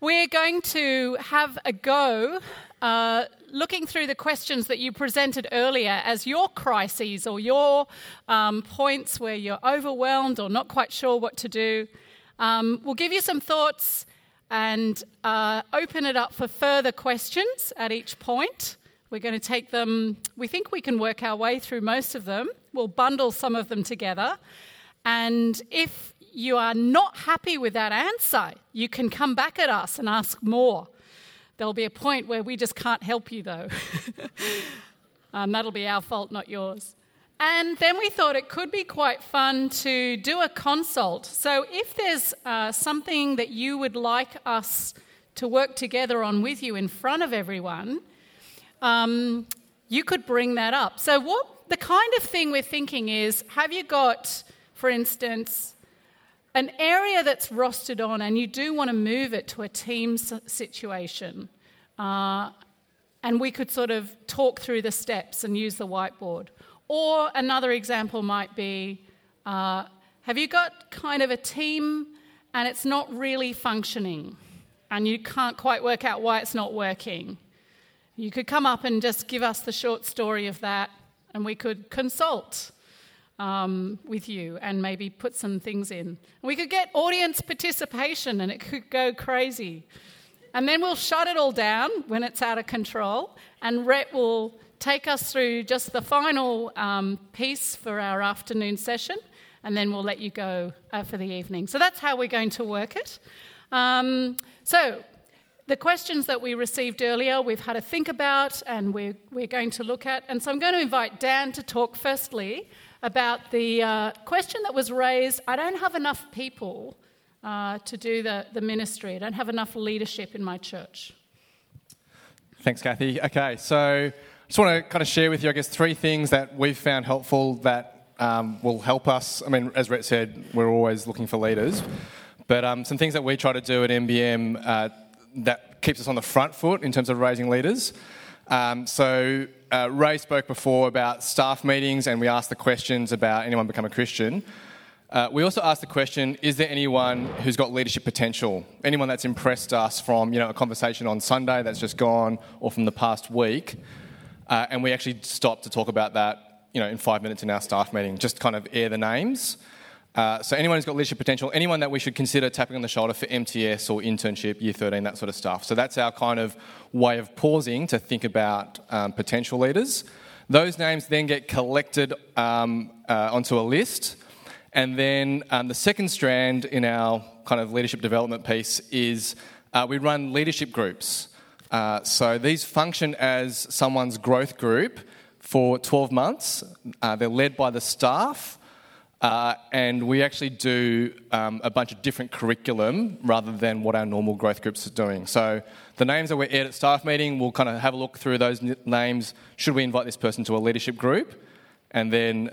We're going to have a go looking through the questions that you presented earlier as your crises or your points where you're overwhelmed or not quite sure what to do. We'll give you some thoughts and open it up for further questions at each point. We're going to take them, we think we can work our way through most of them. We'll bundle some of them together. And if you are not happy with that answer, you can come back at us and ask more. There'll be a point where we just can't help you, though. That'll be our fault, not yours. And then we thought it could be quite fun to do a consult. So if there's something that you would like us to work together on with you in front of everyone, you could bring that up. So what the kind of thing we're thinking is, have you got, for instance, an area that's rostered on and you do want to move it to a team situation, and we could sort of talk through the steps and use the whiteboard. Or another example might be, have you got kind of a team and it's not really functioning and you can't quite work out why it's not working? You could come up and just give us the short story of that and we could consult with you and maybe put some things in. We could get audience participation and it could go crazy. And then we'll shut it all down when it's out of control, and Rhett will take us through just the final piece for our afternoon session, and then we'll let you go for the evening. So that's how we're going to work it. So the questions that we received earlier, we've had to think about and we're going to look at. And so I'm going to invite Dan to talk firstly about the question that was raised. I don't have enough people to do the ministry. I don't have enough leadership in my church. Thanks, Kathy. Okay, so I just want to kind of share with you, I guess, 3 things that we've found helpful that will help us. I mean, as Rhett said, we're always looking for leaders. But some things that we try to do at MBM that keeps us on the front foot in terms of raising leaders. So Ray spoke before about staff meetings, and we asked the questions about anyone become a Christian. We also asked the question, is there anyone who's got leadership potential? Anyone that's impressed us from, a conversation on Sunday that's just gone or from the past week? And we actually stopped to talk about that, in 5 minutes in our staff meeting, just kind of air the names. So anyone who's got leadership potential, anyone that we should consider tapping on the shoulder for MTS or internship, year 13, that sort of stuff. So that's our kind of way of pausing to think about potential leaders. Those names then get collected onto a list. And then the second strand in our kind of leadership development piece is we run leadership groups. So these function as someone's growth group for 12 months. They're led by the staff. And we actually do a bunch of different curriculum rather than what our normal growth groups are doing. So the names that we aired at staff meeting, we'll kind of have a look through those names. Should we invite this person to a leadership group? And then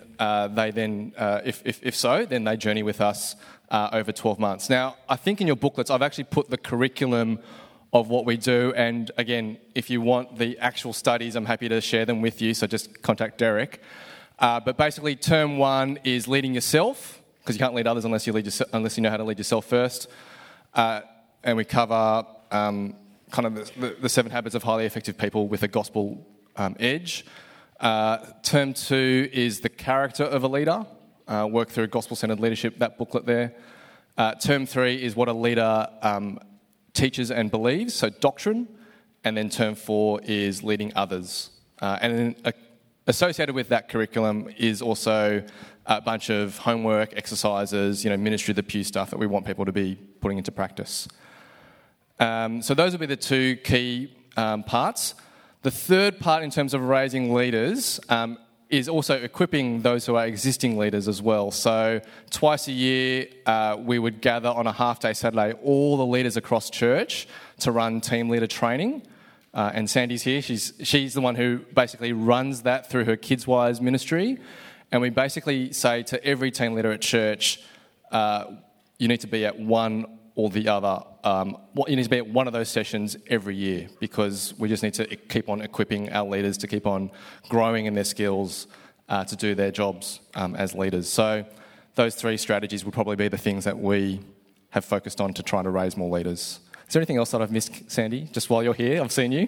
if so, then they journey with us over 12 months. Now, I think in your booklets, I've actually put the curriculum of what we do. And again, if you want the actual studies, I'm happy to share them with you. So just contact Derek. But basically, term 1 is leading yourself, because you can't lead others unless you know how to lead yourself first. And we cover kind of the 7 habits of highly effective people with a gospel edge. Term 2 is the character of a leader. Work through gospel-centered leadership, that booklet there. Term 3 is what a leader teaches and believes, so doctrine. And then term 4 is leading others. And then associated with that curriculum is also a bunch of homework, exercises, ministry of the pew stuff that we want people to be putting into practice. So those will be the 2 key parts. The third part in terms of raising leaders is also equipping those who are existing leaders as well. So twice a year we would gather on a half-day Saturday all the leaders across church to run team leader training. And Sandy's here. She's the one who basically runs that through her KidsWise ministry. And we basically say to every team leader at church, you need to be at one or the other. You need to be at one of those sessions every year, because we just need to keep on equipping our leaders to keep on growing in their skills to do their jobs as leaders. So those 3 strategies will probably be the things that we have focused on to try to raise more leaders. Is there anything else that I've missed, Sandy, just while you're here? I've seen you.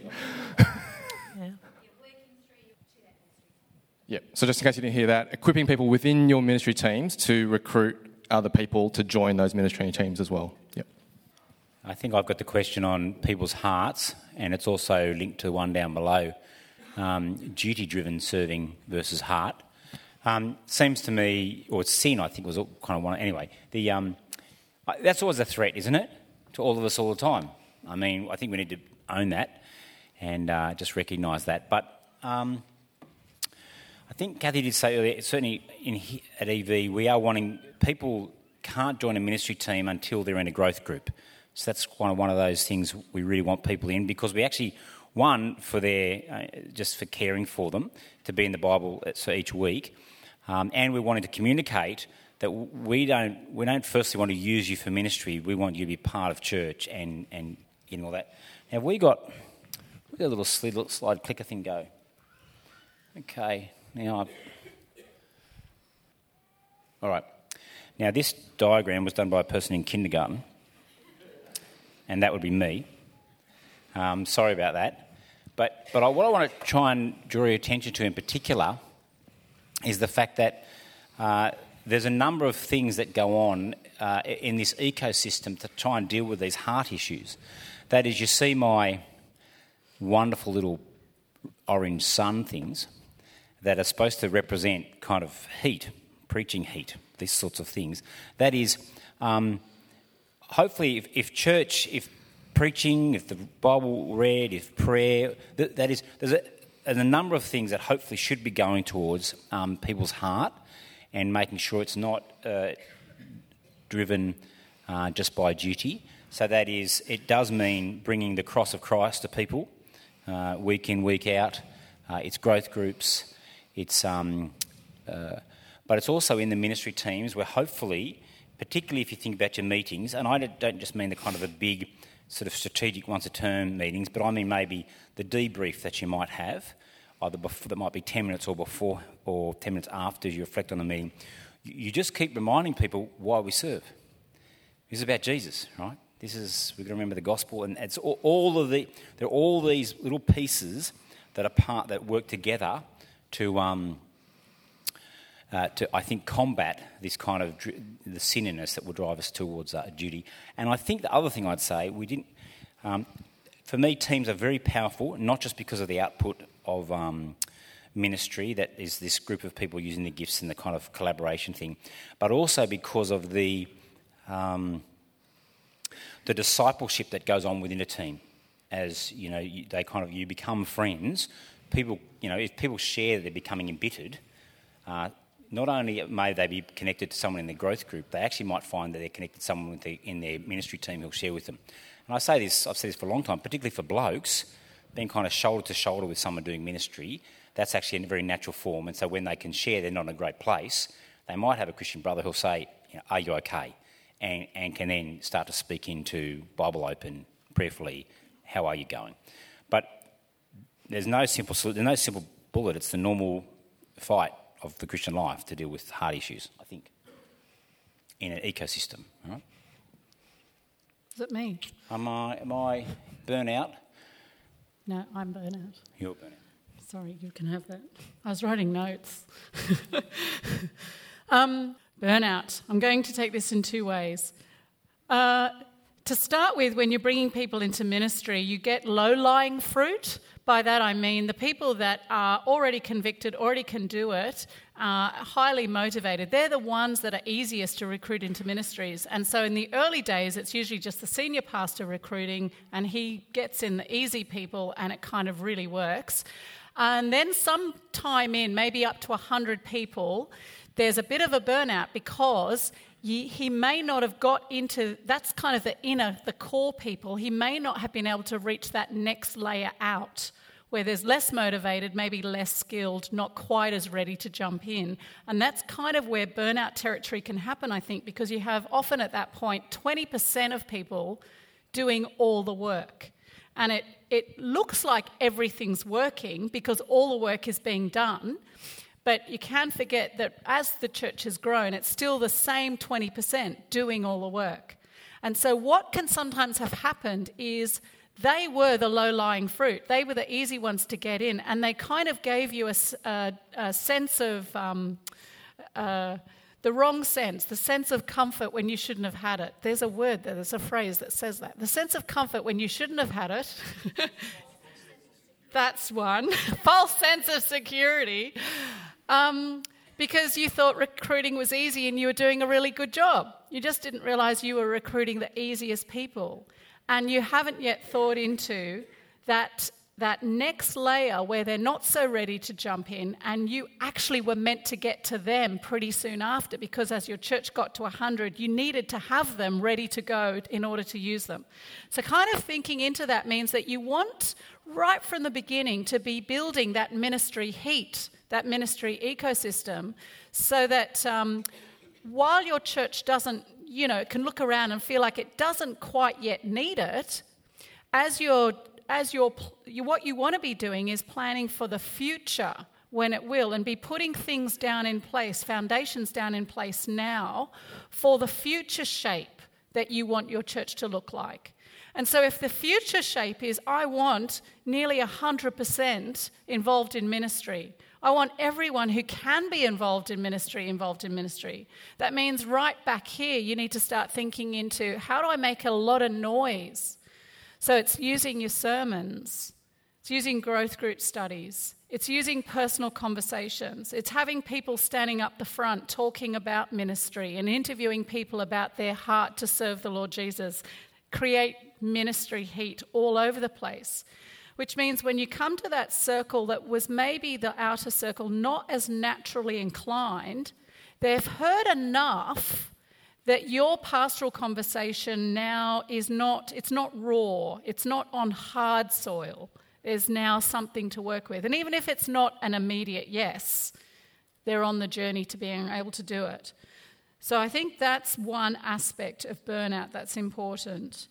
Yeah. So just in case you didn't hear that, equipping people within your ministry teams to recruit other people to join those ministry teams as well. Yep. I think I've got the question on people's hearts, and it's also linked to one down below, duty-driven serving versus heart. Seems to me, or sin, I think was kind of one. Anyway, that's always a threat, isn't it, to all of us all the time? I mean, I think we need to own that and just recognise that. But I think Kathy did say earlier, certainly at EV, we are wanting people can't join a ministry team until they're in a growth group. So that's one of those things we really want people in, because we actually, one, for their just for caring for them, to be in the Bible so each week, and we're wanting to communicate that we don't firstly want to use you for ministry. We want you to be part of church and all that. Now we got a little slide clicker thing go. Okay, now all right. Now this diagram was done by a person in kindergarten, and that would be me. Sorry about that. But what I want to try and draw your attention to in particular is the fact that there's a number of things that go on in this ecosystem to try and deal with these heart issues. That is, you see my wonderful little orange sun things that are supposed to represent kind of heat, preaching heat, these sorts of things. That is, hopefully if church, if preaching, if the Bible read, if prayer, that is, there's a number of things that hopefully should be going towards people's heart and making sure it's not driven just by duty. So that is, it does mean bringing the cross of Christ to people week in, week out. It's growth groups. It's but it's also in the ministry teams where hopefully, particularly if you think about your meetings, and I don't just mean the kind of the big sort of strategic once a term meetings, but I mean maybe the debrief that you might have, either before, that might be 10 minutes or before, or 10 minutes after you reflect on the meeting. You just keep reminding people why we serve. This is about Jesus, right? We're going to remember the gospel, and it's there are all these little pieces that work together to I think combat this kind of the sinniness that will drive us towards duty. And I think the other thing I'd say, for me, teams are very powerful, not just because of the output of ministry, that is this group of people using the gifts and the kind of collaboration thing, but also because of the discipleship that goes on within a team. As you know, you become friends. People, if people share that they're becoming embittered, not only may they be connected to someone in their growth group, they actually might find that they're connected to someone in their ministry team who'll share with them. And I've said this for a long time, particularly for blokes, being kind of shoulder to shoulder with someone doing ministry, that's actually in a very natural form. And so when they can share they're not in a great place, they might have a Christian brother who'll say, are you okay? And can then start to speak into Bible open, prayerfully, how are you going? But there's no simple bullet. It's the normal fight of the Christian life to deal with heart issues, I think, in an ecosystem. Right? Is it me? Am I burnout? No, I'm burnout. You're burnout. Sorry, you can have that. I was writing notes. Burnout. I'm going to take this in two ways. To start with, when you're bringing people into ministry, you get low-lying fruit. By that I mean the people that are already convicted, already can do it, highly motivated. They're the ones that are easiest to recruit into ministries. And so in the early days, it's usually just the senior pastor recruiting, and he gets in the easy people, and it kind of really works. And then some time in, maybe up to 100 people, there's a bit of a burnout because he may not have got into, that's kind of the core people. He may not have been able to reach that next layer out where there's less motivated, maybe less skilled, not quite as ready to jump in. And that's kind of where burnout territory can happen, I think, because you have often at that point 20% of people doing all the work. And it looks like everything's working because all the work is being done. But you can't forget that as the church has grown, it's still the same 20% doing all the work. And so what can sometimes have happened is they were the low-lying fruit. They were the easy ones to get in, and they kind of gave you a sense of the wrong sense, the sense of comfort when you shouldn't have had it. There's a word there, there's a phrase that says that. The sense of comfort when you shouldn't have had it. That's one. False sense of security. Because you thought recruiting was easy and you were doing a really good job. You just didn't realise you were recruiting the easiest people. And you haven't yet thought into that next layer where they're not so ready to jump in, and you actually were meant to get to them pretty soon after, because as your church got to 100, you needed to have them ready to go in order to use them. So kind of thinking into that means that you want right from the beginning to be building that ministry heat, that ministry ecosystem, so that while your church doesn't, can look around and feel like it doesn't quite yet need it, what you want to be doing is planning for the future when it will, and be putting things down in place, foundations down in place now for the future shape that you want your church to look like. And so if the future shape is, I want nearly 100% involved in ministry, I want everyone who can be involved in ministry. That means right back here, you need to start thinking into, how do I make a lot of noise? So it's using your sermons, it's using growth group studies, it's using personal conversations, it's having people standing up the front talking about ministry and interviewing people about their heart to serve the Lord Jesus. Create ministry heat all over the place. Which means when you come to that circle that was maybe the outer circle, not as naturally inclined, they've heard enough that your pastoral conversation now it's not raw, it's not on hard soil. There's now something to work with. And even if it's not an immediate yes, they're on the journey to being able to do it. So I think that's one aspect of burnout that's important.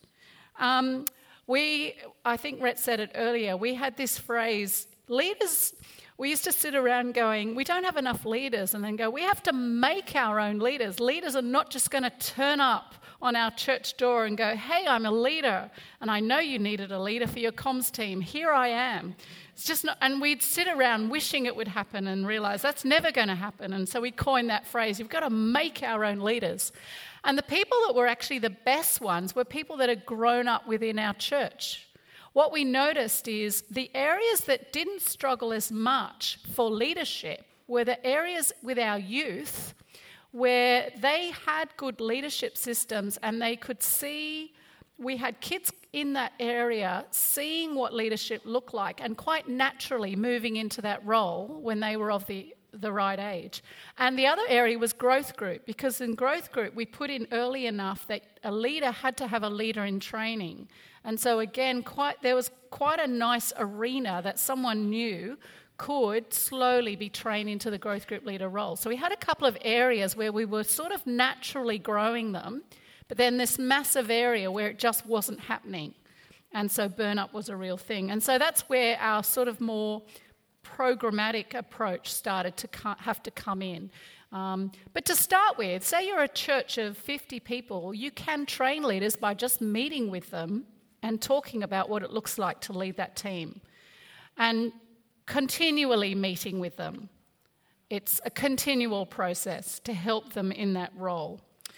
I think Rhett said it earlier, we had this phrase, leaders, we used to sit around going, we don't have enough leaders, and then go, we have to make our own leaders. Leaders are not just going to turn up on our church door and go, hey, I'm a leader, and I know you needed a leader for your comms team. Here I am. It's just not, and we'd sit around wishing it would happen and realise that's never going to happen. And so we coined that phrase, you've got to make our own leaders. And the people that were actually the best ones were people that had grown up within our church. What we noticed is the areas that didn't struggle as much for leadership were the areas with our youth where they had good leadership systems, and they could see, we had kids in that area seeing what leadership looked like and quite naturally moving into that role when they were of the right age. And the other area was growth group, because in growth group we put in early enough that a leader had to have a leader in training. And so again, there was quite a nice arena that someone new could slowly be trained into the growth group leader role. So we had a couple of areas where we were sort of naturally growing them, but then this massive area where it just wasn't happening. And so burnout was a real thing. And so that's where our sort of more programmatic approach started to have to come in. But to start with, say you're a church of 50 people, you can train leaders by just meeting with them and talking about what it looks like to lead that team. And continually meeting with them. It's a continual process to help them in that role.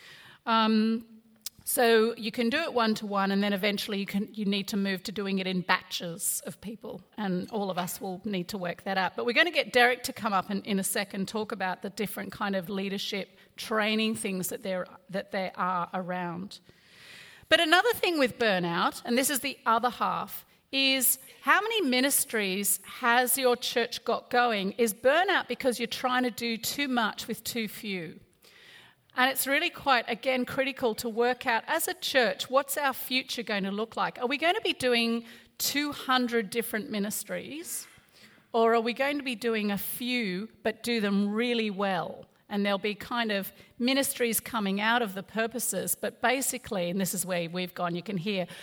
So you can do it one-to-one, and then eventually you need to move to doing it in batches of people, and all of us will need to work that out. But we're going to get Derek to come up in a second, talk about the different kind of leadership training things that there are around. But another thing with burnout, and this is the other half, is how many ministries has your church got going? Is burnout because you're trying to do too much with too few? And it's really quite, again, critical to work out, as a church, what's our future going to look like? Are we going to be doing 200 different ministries? Or are we going to be doing a few, but do them really well? And there'll be kind of ministries coming out of the purposes, but basically, and this is where we've gone, you can hear,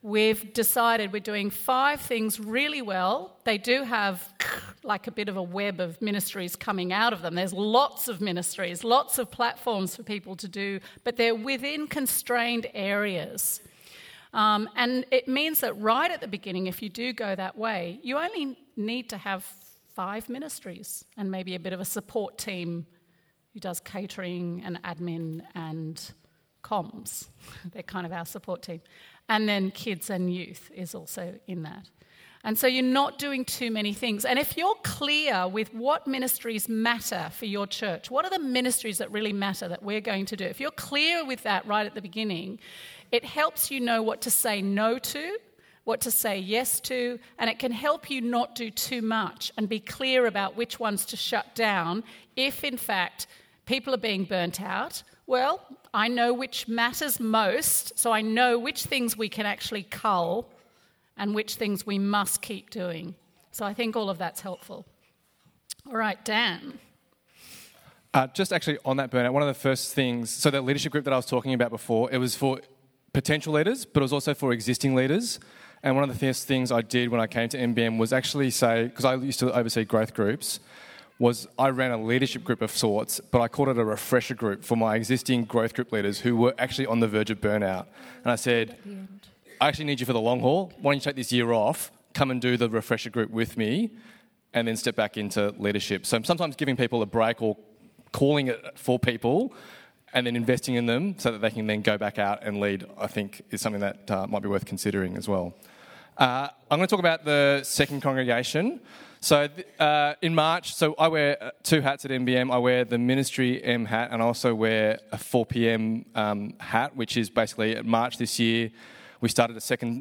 we've decided we're doing 5 things really well. They do have like a bit of a web of ministries coming out of them. There's lots of ministries, lots of platforms for people to do, but they're within constrained areas. And it means that right at the beginning, if you do go that way, you only need to have 5 ministries and maybe a bit of a support team who does catering and admin and comms. They're kind of our support team. And then kids and youth is also in that. And so you're not doing too many things. And if you're clear with what ministries matter for your church, what are the ministries that really matter that we're going to do? If you're clear with that right at the beginning, it helps you know what to say no to, what to say yes to, and it can help you not do too much and be clear about which ones to shut down if, in fact, people are being burnt out. Well, I know which matters most, so I know which things we can actually cull and which things we must keep doing. So I think all of that's helpful. All right, Dan. Just actually on that burnout, one of the first things, so that leadership group that I was talking about before, it was for potential leaders, but it was also for existing leaders. And one of the first things I did when I came to MBM was actually say, because I used to oversee growth groups, was I ran a leadership group of sorts, but I called it a refresher group for my existing growth group leaders who were actually on the verge of burnout. And I said, I actually need you for the long haul. Why don't you take this year off, come and do the refresher group with me, and then step back into leadership. So sometimes giving people a break or calling it for people and then investing in them so that they can then go back out and lead, I think is something that might be worth considering as well. I'm going to talk about the second congregation. So in March, so I wear 2 hats at MBM. I wear the Ministry M hat and I also wear a 4 p.m. Hat, which is basically at March this year, we started a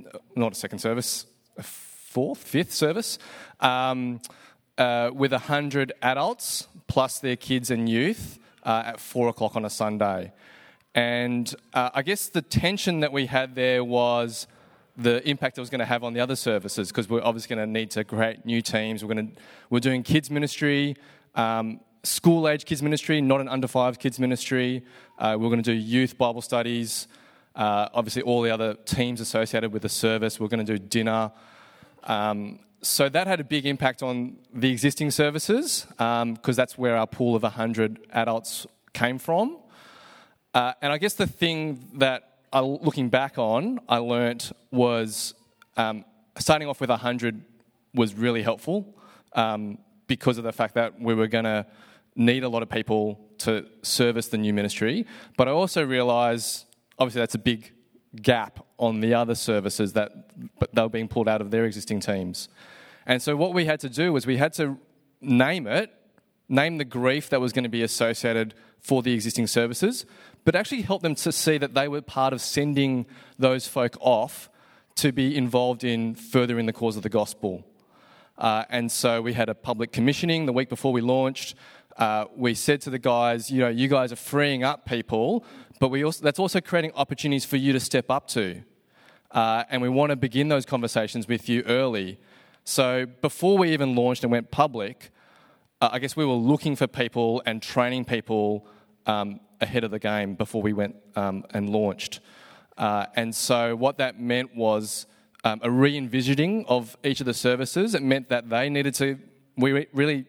fifth service with 100 adults plus their kids and youth at 4 o'clock on a Sunday. And I guess the tension that we had there was the impact it was going to have on the other services, because we're obviously going to need to create new teams. We're doing kids ministry, school-age kids ministry, not an under-5 kids ministry. We're going to do youth Bible studies, obviously all the other teams associated with the service. We're going to do dinner. So that had a big impact on the existing services, because that's where our pool of 100 adults came from. And I guess the thing that looking back on, I learnt was starting off with 100 was really helpful because of the fact that we were going to need a lot of people to service the new ministry. But I also realised, obviously, that's a big gap on the other services but they were being pulled out of their existing teams. And so what we had to do was we had to name the grief that was going to be associated for the existing services, but actually help them to see that they were part of sending those folk off to be involved in furthering the cause of the gospel. And so we had a public commissioning the week before we launched. We said to the guys, you guys are freeing up people, but that's also creating opportunities for you to step up to. And we want to begin those conversations with you early. So before we even launched and went public, I guess we were looking for people and training people ahead of the game before we went and launched. And so what that meant was a re-envisioning of each of the services. It meant that they needed to... We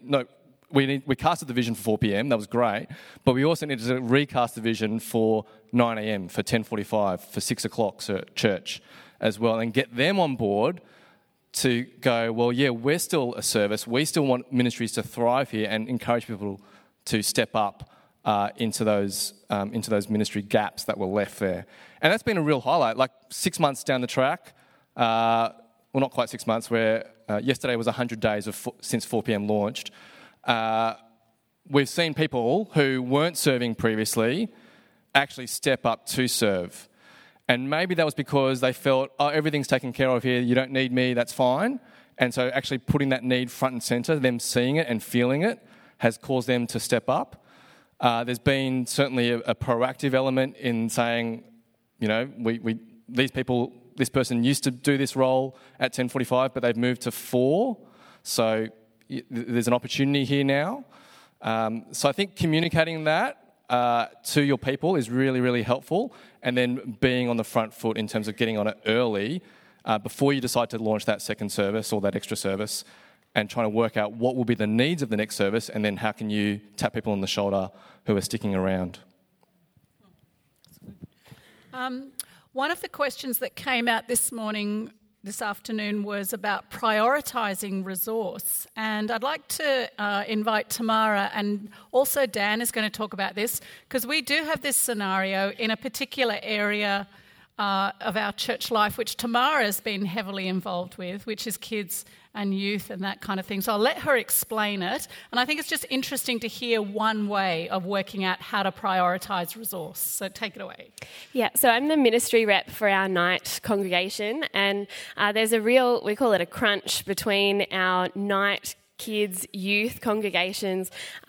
casted the vision for 4 p.m, that was great, but we also needed to recast the vision for 9 a.m, for 10:45, for 6 o'clock church as well, and get them on board to go, well, yeah, we're still a service. We still want ministries to thrive here and encourage people to step up into those ministry gaps that were left there. And that's been a real highlight. Like 6 months down the track, well, not quite 6 months, where yesterday was 100 days since 4 p.m. launched. We've seen people who weren't serving previously actually step up to serve. And maybe that was because they felt, everything's taken care of here, you don't need me, that's fine. And so actually putting that need front and centre, them seeing it and feeling it, has caused them to step up. There's been certainly a proactive element in saying, this person used to do this role at 10:45, but they've moved to 4, so there's an opportunity here now. So I think communicating that to your people is really, really helpful, and then being on the front foot in terms of getting on it early before you decide to launch that second service or that extra service, and trying to work out what will be the needs of the next service, and then how can you tap people on the shoulder who are sticking around. One of the questions that came out this afternoon was about prioritising resource. And I'd like to invite Tamara, and also Dan is going to talk about this, because we do have this scenario in a particular area of our church life, which Tamara has been heavily involved with, which is kids and youth and that kind of thing. So I'll let her explain it. And I think it's just interesting to hear one way of working out how to prioritise resource. So take it away. Yeah, so I'm the ministry rep for our night congregation, and there's we call it a crunch between our night kids, youth congregations,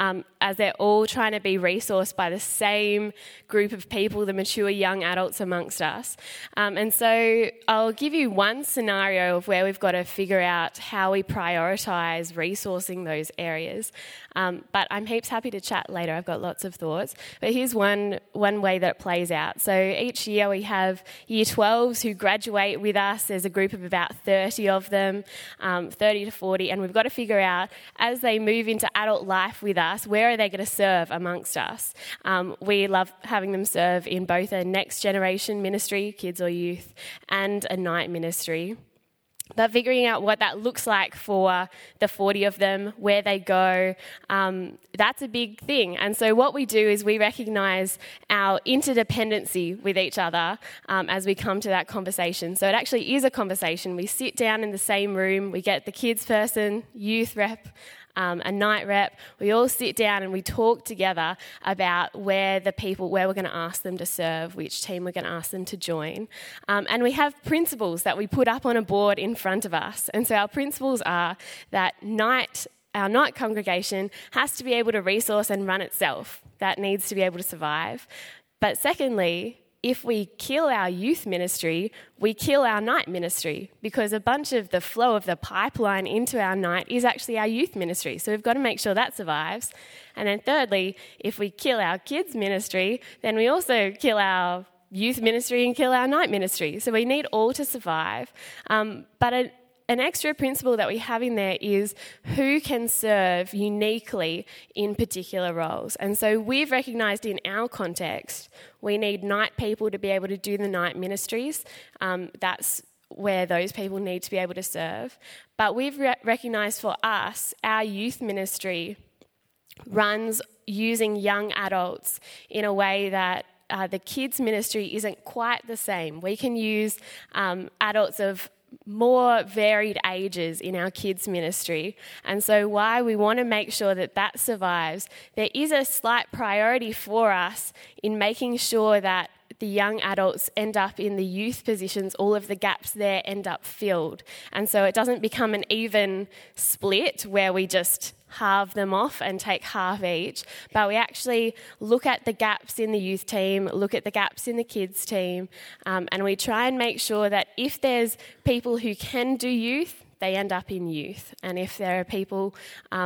as they're all trying to be resourced by the same group of people, the mature young adults amongst us. And so I'll give you one scenario of where we've got to figure out how we prioritise resourcing those areas. But I'm heaps happy to chat later. I've got lots of thoughts. But here's one way that it plays out. So each year we have Year 12s who graduate with us. There's a group of about 30 of them, 30 to 40, and we've got to figure out, as they move into adult life with us, where are they going to serve amongst us? We love having them serve in both a next generation ministry, kids or youth, and a night ministry. But figuring out what that looks like for the 40 of them, where they go, that's a big thing. And so what we do is we recognise our interdependency with each other as we come to that conversation. So it actually is a conversation. We sit down in the same room, we get the kids person, youth rep, a night rep. We all sit down and we talk together about where we're going to ask them to serve, which team we're going to ask them to join. And we have principles that we put up on a board in front of us. And so our principles are that our night congregation has to be able to resource and run itself. That needs to be able to survive. But secondly, if we kill our youth ministry, we kill our night ministry, because a bunch of the flow of the pipeline into our night is actually our youth ministry. So we've got to make sure that survives. And then thirdly, if we kill our kids ministry, then we also kill youth ministry and kill our night ministry. So we need all to survive. But an extra principle that we have in there is who can serve uniquely in particular roles. And so we've recognised in our context, we need night people to be able to do the night ministries. That's where those people need to be able to serve. But we've recognised for us, our youth ministry runs using young adults in a way that the kids ministry isn't quite the same. We can use adults of more varied ages in our kids ministry, and so why we want to make sure that survives, there is a slight priority for us in making sure that the young adults end up in the youth positions, all of the gaps there end up filled. And so it doesn't become an even split where we just halve them off and take half each, but we actually look at the gaps in the youth team, look at the gaps in the kids team, and we try and make sure that if there's people who can do youth, they end up in youth. And if there are people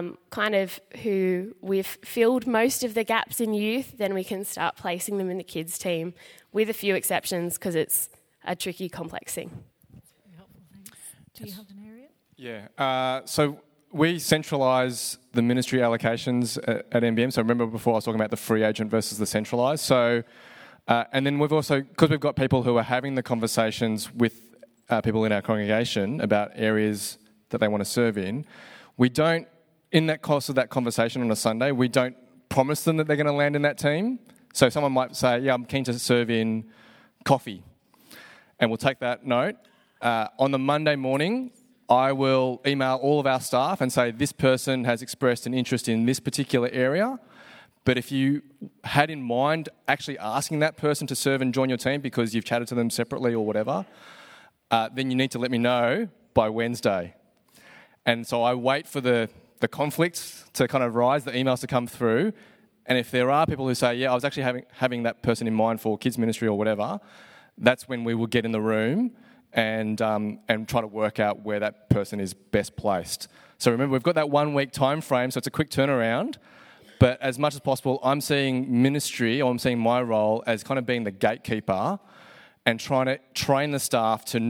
who we've filled most of the gaps in youth, then we can start placing them in the kids team, with a few exceptions, because it's a tricky, complex thing. That's really helpful, thanks. Do you have an area? Yeah, so we centralise the ministry allocations at NBM. So remember before I was talking about the free agent versus the centralised. So, and then we've also, because we've got people who are having the conversations with people in our congregation about areas that they want to serve in, we don't, in that course of that conversation on a Sunday, we don't promise them that they're going to land in that team. So someone might say, yeah, I'm keen to serve in coffee. And we'll take that note. On the Monday morning, I will email all of our staff and say, this person has expressed an interest in this particular area. But if you had in mind actually asking that person to serve and join your team because you've chatted to them separately or whatever, then you need to let me know by Wednesday. And so I wait for the conflicts to kind of rise, the emails to come through. And if there are people who say, yeah, I was actually having that person in mind for kids ministry or whatever, that's when we will get in the room and try to work out where that person is best placed. So remember, we've got that 1 week time frame, so it's a quick turnaround. But as much as possible, I'm seeing ministry, or I'm seeing my role as kind of being the gatekeeper and trying to train the staff to not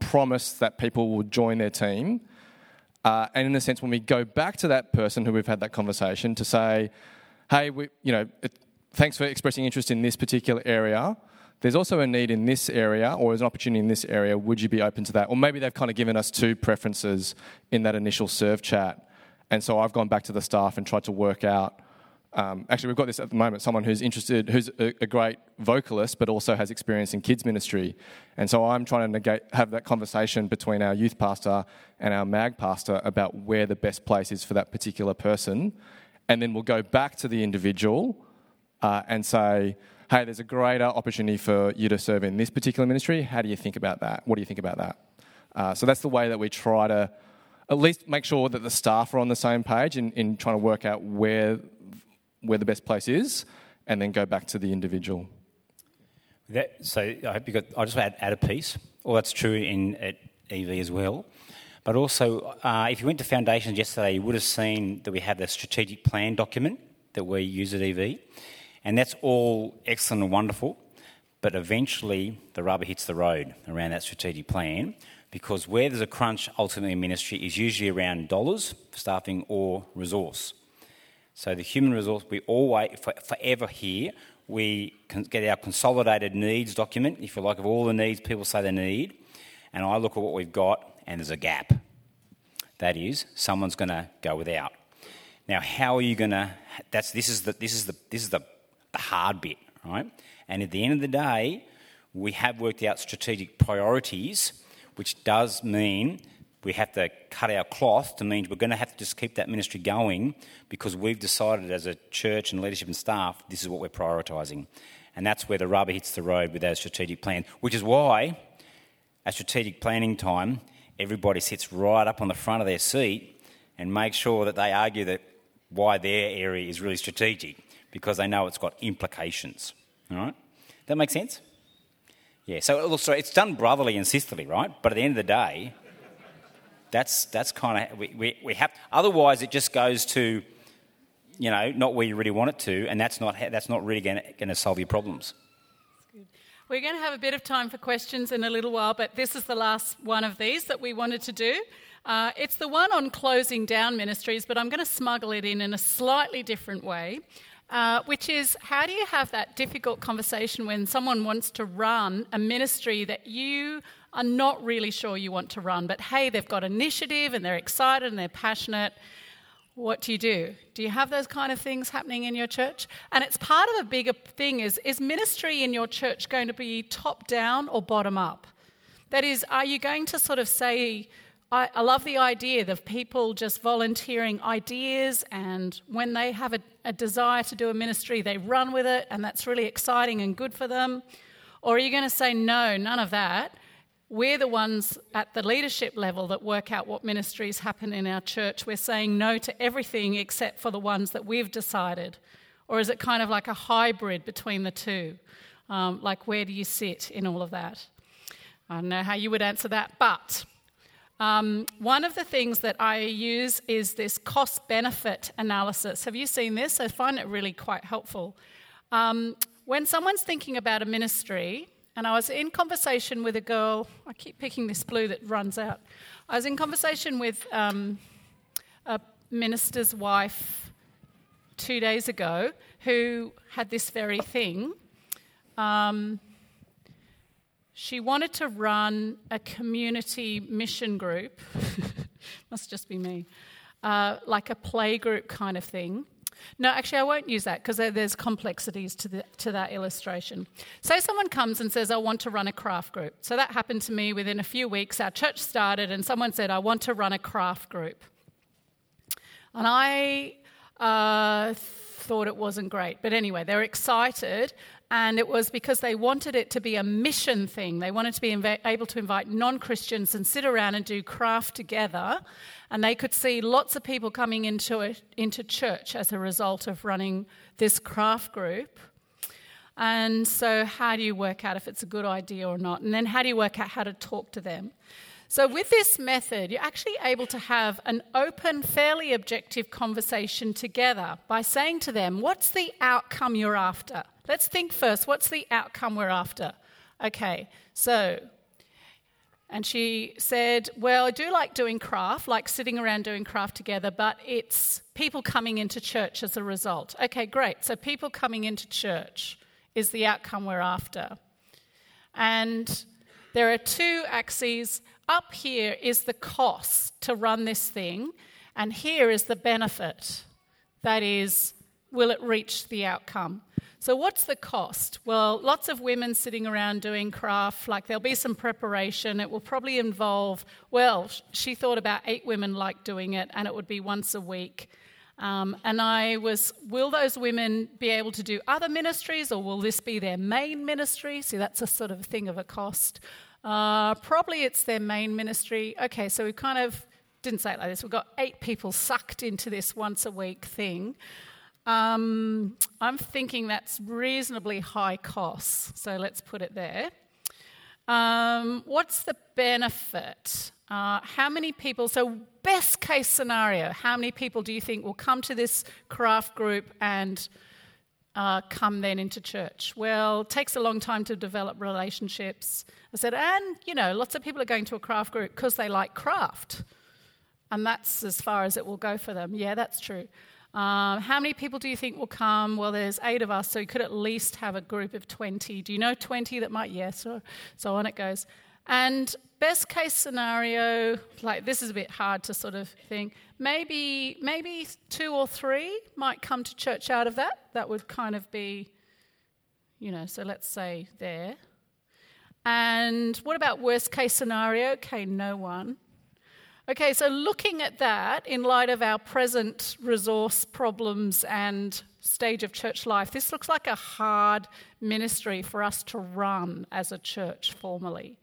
promise that people will join their team. And in a sense, when we go back to that person who we've had that conversation to say, hey, thanks for expressing interest in this particular area. There's also a need in this area, or there's an opportunity in this area. Would you be open to that? Or maybe they've kind of given us two preferences in that initial serve chat. And so I've gone back to the staff and tried to work out. Actually, we've got this at the moment, someone who's interested, who's a great vocalist, but also has experience in kids ministry. And so I'm trying to have that conversation between our youth pastor and our MAG pastor about where the best place is for that particular person. And then we'll go back to the individual and say, hey, there's a greater opportunity for you to serve in this particular ministry. How do you think about that? What do you think about that? So that's the way that we try to at least make sure that the staff are on the same page in trying to work out where the best place is, and then go back to the individual. So I hope you got. I'll just add a piece. Well, that's true at EV as well. But also, if you went to Foundations yesterday, you would have seen that we have the strategic plan document that we use at EV. And that's all excellent and wonderful, but eventually the rubber hits the road around that strategic plan, because where there's a crunch ultimately in ministry is usually around dollars, staffing or resource. So the human resource, we always, forever here, we can get our consolidated needs document, if you like, of all the needs people say they need, and I look at what we've got and there's a gap. That is, someone's going to go without. Now, how are you going to? This is the hard bit, right? And at the end of the day, we have worked out strategic priorities, which does mean we have to cut our cloth to mean we're going to have to just keep that ministry going, because we've decided as a church and leadership and staff, this is what we're prioritising. And that's where the rubber hits the road with our strategic plan, which is why at strategic planning time, everybody sits right up on the front of their seat and makes sure that they argue that why their area is really strategic, because they know it's got implications. All right? That make sense? Yeah, so it's done brotherly and sisterly, right? But at the end of the day, that's kind of... We have... Otherwise, it just goes to, not where you really want it to, and that's not really going to solve your problems. We're going to have a bit of time for questions in a little while, but this is the last one of these that we wanted to do. It's the one on closing down ministries, but I'm going to smuggle it in a slightly different way. Which is, how do you have that difficult conversation when someone wants to run a ministry that you are not really sure you want to run, but hey, they've got initiative and they're excited and they're passionate. What do you do? Do you have those kind of things happening in your church? And it's part of a bigger thing is ministry in your church going to be top down or bottom up? That is, are you going to sort of say... I love the idea of people just volunteering ideas, and when they have a desire to do a ministry, they run with it, and that's really exciting and good for them? Or are you going to say, no, none of that? We're the ones at the leadership level that work out what ministries happen in our church. We're saying no to everything except for the ones that we've decided. Or is it kind of like a hybrid between the two? Like, where do you sit in all of that? I don't know how you would answer that, but... one of the things that I use is this cost-benefit analysis. Have you seen this? I find it really quite helpful. When someone's thinking about a ministry, and I was in conversation with a girl, I keep picking this blue that runs out. I was in conversation with a minister's wife 2 days ago who had this very thing. She wanted to run a community mission group, must just be me, like a play group kind of thing. No, actually I won't use that because there's complexities to that illustration. Say someone comes and says, I want to run a craft group. So that happened to me within a few weeks. Our church started and someone said, I want to run a craft group. And I thought it wasn't great. But anyway, they're excited. And it was because they wanted it to be a mission thing. They wanted to be able to invite non-Christians and sit around and do craft together. And they could see lots of people coming into church as a result of running this craft group. And so how do you work out if it's a good idea or not? And then how do you work out how to talk to them? So with this method, you're actually able to have an open, fairly objective conversation together by saying to them, what's the outcome you're after? Let's think first, what's the outcome we're after? Okay, so And she said, well, I do like doing craft, like sitting around doing craft together, but it's people coming into church as a result. Okay, great. So people coming into church is the outcome we're after. And there are two axes. Up here is the cost to run this thing, and here is the benefit. That is, will it reach the outcome? So what's the cost? Well, lots of women sitting around doing craft, like there'll be some preparation. It will probably involve, well, she thought about 8 women like doing it, and it would be once a week. Will those women be able to do other ministries, or will this be their main ministry? See, that's a sort of thing of a cost. Probably it's their main ministry. Okay, so we kind of didn't say it like this. We've got 8 people sucked into this once a week thing. I'm thinking that's reasonably high cost, so let's put it there. What's the benefit? How many people, so best case scenario, how many people do you think will come to this craft group and come then into church? Well, it takes a long time to develop relationships. I said, and, lots of people are going to a craft group because they like craft. And that's as far as it will go for them. Yeah, that's true. How many people do you think will come? Well, there's 8 of us, so you could at least have a group of 20. Do you know 20 that might? Yes, so on it goes. And best case scenario, like this is a bit hard to sort of think, maybe 2 or 3 might come to church out of that. That would kind of be, so let's say there. And what about worst case scenario? Okay, no one. Okay, so looking at that in light of our present resource problems and stage of church life, this looks like a hard ministry for us to run as a church formally.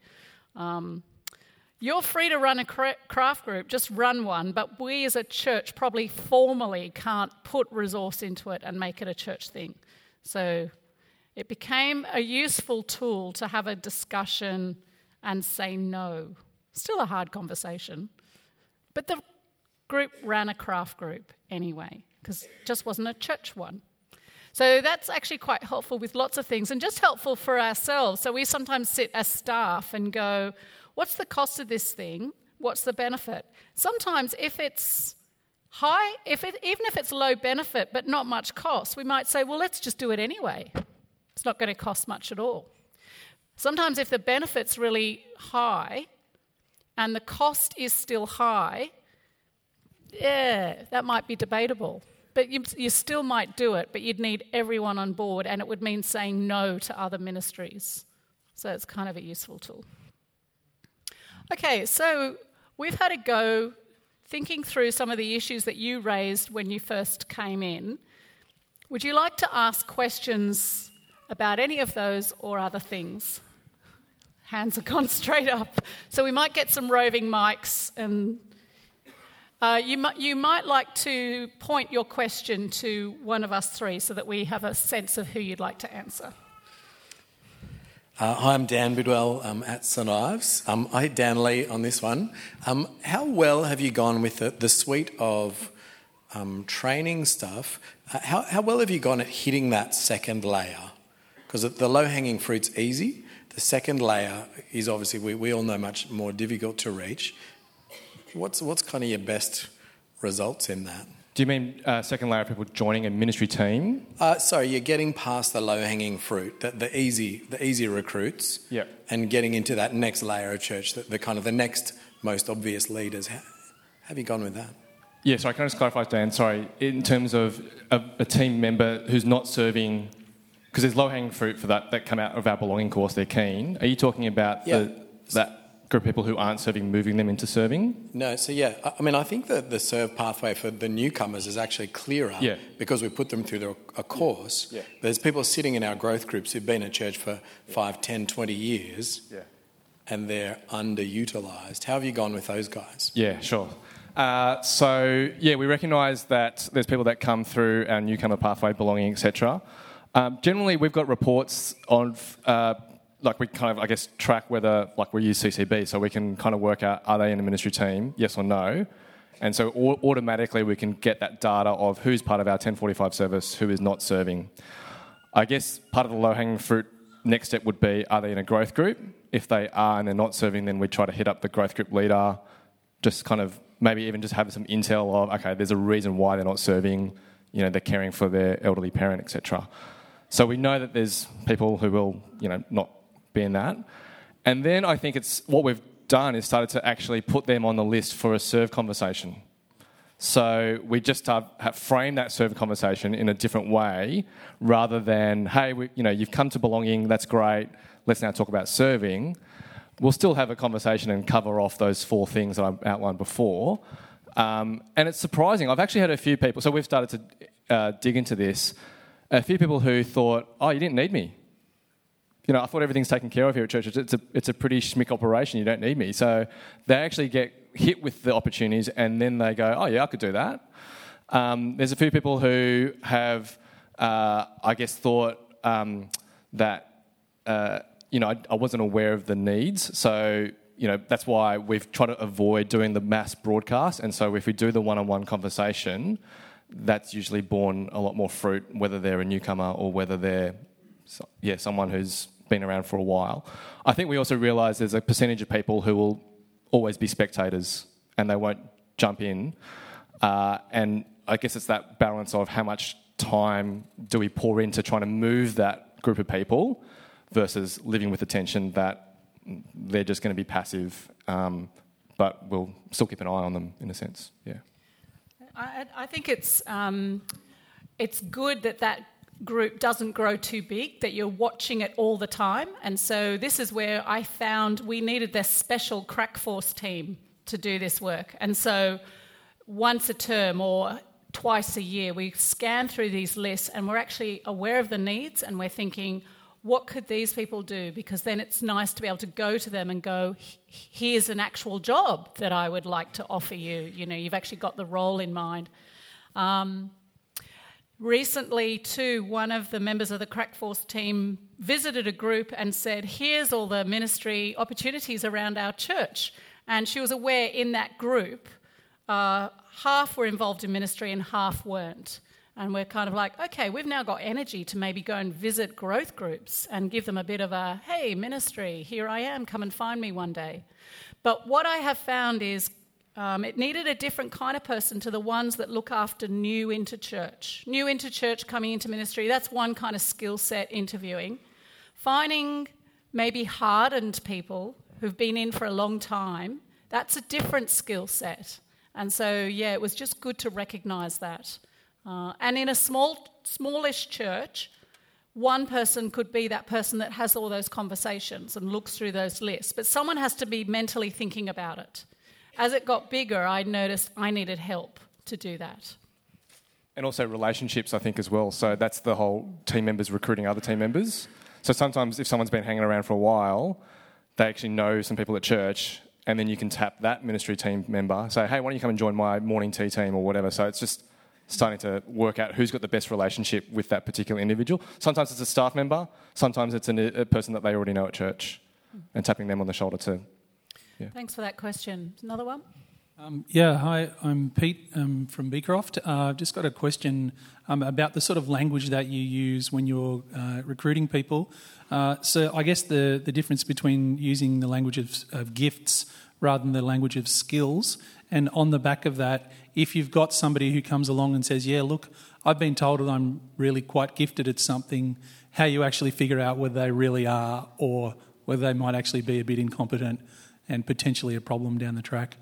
You're free to run a craft group, just run one, but we as a church probably formally can't put resource into it and make it a church thing. So it became a useful tool to have a discussion and say no. Still a hard conversation. But the group ran a craft group anyway, because it just wasn't a church one. So that's actually quite helpful with lots of things and just helpful for ourselves. So we sometimes sit as staff and go, what's the cost of this thing? What's the benefit? Sometimes if it's high, even if it's low benefit but not much cost, we might say, well, let's just do it anyway. It's not going to cost much at all. Sometimes if the benefit's really high and the cost is still high, that might be debatable. But you still might do it, but you'd need everyone on board, and it would mean saying no to other ministries. So it's kind of a useful tool. Okay, so we've had a go thinking through some of the issues that you raised when you first came in. Would you like to ask questions about any of those or other things? Hands have gone straight up. So we might get some roving mics, and you might like to point your question to one of us 3 so that we have a sense of who you'd like to answer. Hi, I'm Dan Bidwell at St Ives. I hit Dan Lee on this one. How well have you gone with the suite of training stuff? How well have you gone at hitting that second layer? Because the low-hanging fruit's easy. The second layer is obviously, we all know, much more difficult to reach. What's kind of your best results in that? Do you mean second layer of people joining a ministry team? Sorry, you're getting past the low-hanging fruit, the easy recruits, yep, and getting into that next layer of church, the kind of the next most obvious leaders. How have you gone with that? Yeah, sorry, can I just clarify, Dan? Sorry, in terms of a team member who's not serving, because there's low-hanging fruit for that come out of our belonging course, they're keen. Are you talking about that group of people who aren't serving, moving them into serving? No, so I think that the serve pathway for the newcomers is actually clearer because we put them through a course. Yeah. But there's people sitting in our growth groups who've been at church for 5, 10, 20 years and they're underutilised. How have you gone with those guys? Yeah, sure. We recognise that there's people that come through our newcomer pathway, belonging, etc. Generally, we've got reports on... we kind of, track whether, we use CCB, so we can kind of work out, are they in a ministry team, yes or no? And so automatically we can get that data of who's part of our 1045 service, who is not serving. I guess part of the low-hanging fruit next step would be, are they in a growth group? If they are and they're not serving, then we try to hit up the growth group leader, just kind of maybe even just have some intel of, okay, there's a reason why they're not serving, they're caring for their elderly parent, etc. So we know that there's people who will, not be in that. And then I think it's what we've done is started to actually put them on the list for a serve conversation. So we just have framed that serve conversation in a different way rather than, hey, you've come to belonging, that's great, let's now talk about serving. We'll still have a conversation and cover off those 4 things that I outlined before. And it's surprising. I've actually had a few people, so we've started to dig into this, a few people who thought, oh, you didn't need me. I thought everything's taken care of here at church. It's a pretty schmick operation. You don't need me. So they actually get hit with the opportunities and then they go, oh, yeah, I could do that. There's a few people who have, I guess, thought that, I wasn't aware of the needs. So, that's why we've tried to avoid doing the mass broadcast. And so if we do the one-on-one conversation, that's usually borne a lot more fruit, whether they're a newcomer or whether they're someone who's been around for a while. I think we also realise there's a percentage of people who will always be spectators and they won't jump in. And I guess it's that balance of how much time do we pour into trying to move that group of people versus living with the tension that they're just going to be passive, but we'll still keep an eye on them in a sense. Yeah. I think it's good that group doesn't grow too big, that you're watching it all the time. And so this is where I found we needed this special crack force team to do this work. And so once a term or twice a year, we scan through these lists and we're actually aware of the needs and we're thinking, what could these people do? Because then it's nice to be able to go to them and go, here's an actual job that I would like to offer you. You've actually got the role in mind. Recently, too, one of the members of the Crack Force team visited a group and said, here's all the ministry opportunities around our church. And she was aware in that group, half were involved in ministry and half weren't. And we're kind of like, okay, we've now got energy to maybe go and visit growth groups and give them a bit of a, hey, ministry, here I am, come and find me one day. But what I have found is it needed a different kind of person to the ones that look after new into church. New into church, coming into ministry, that's one kind of skill set interviewing. Finding maybe hardened people who've been in for a long time, that's a different skill set. And so, it was just good to recognise that. And in a smallish church, one person could be that person that has all those conversations and looks through those lists. But someone has to be mentally thinking about it. As it got bigger, I noticed I needed help to do that. And also relationships, I think, as well. So that's the whole team members recruiting other team members. So sometimes if someone's been hanging around for a while, they actually know some people at church, and then you can tap that ministry team member, say, hey, why don't you come and join my morning tea team or whatever. So it's just starting to work out who's got the best relationship with that particular individual. Sometimes it's a staff member. Sometimes it's a person that they already know at church and tapping them on the shoulder too. Yeah. Thanks for that question. Another one? Hi, I'm Pete from Beecroft. I've just got a question about the sort of language that you use when you're recruiting people. So I guess the difference between using the language of gifts rather than the language of skills, and on the back of that, if you've got somebody who comes along and says, yeah, look, I've been told that I'm really quite gifted at something, how you actually figure out whether they really are or whether they might actually be a bit incompetent and potentially a problem down the track.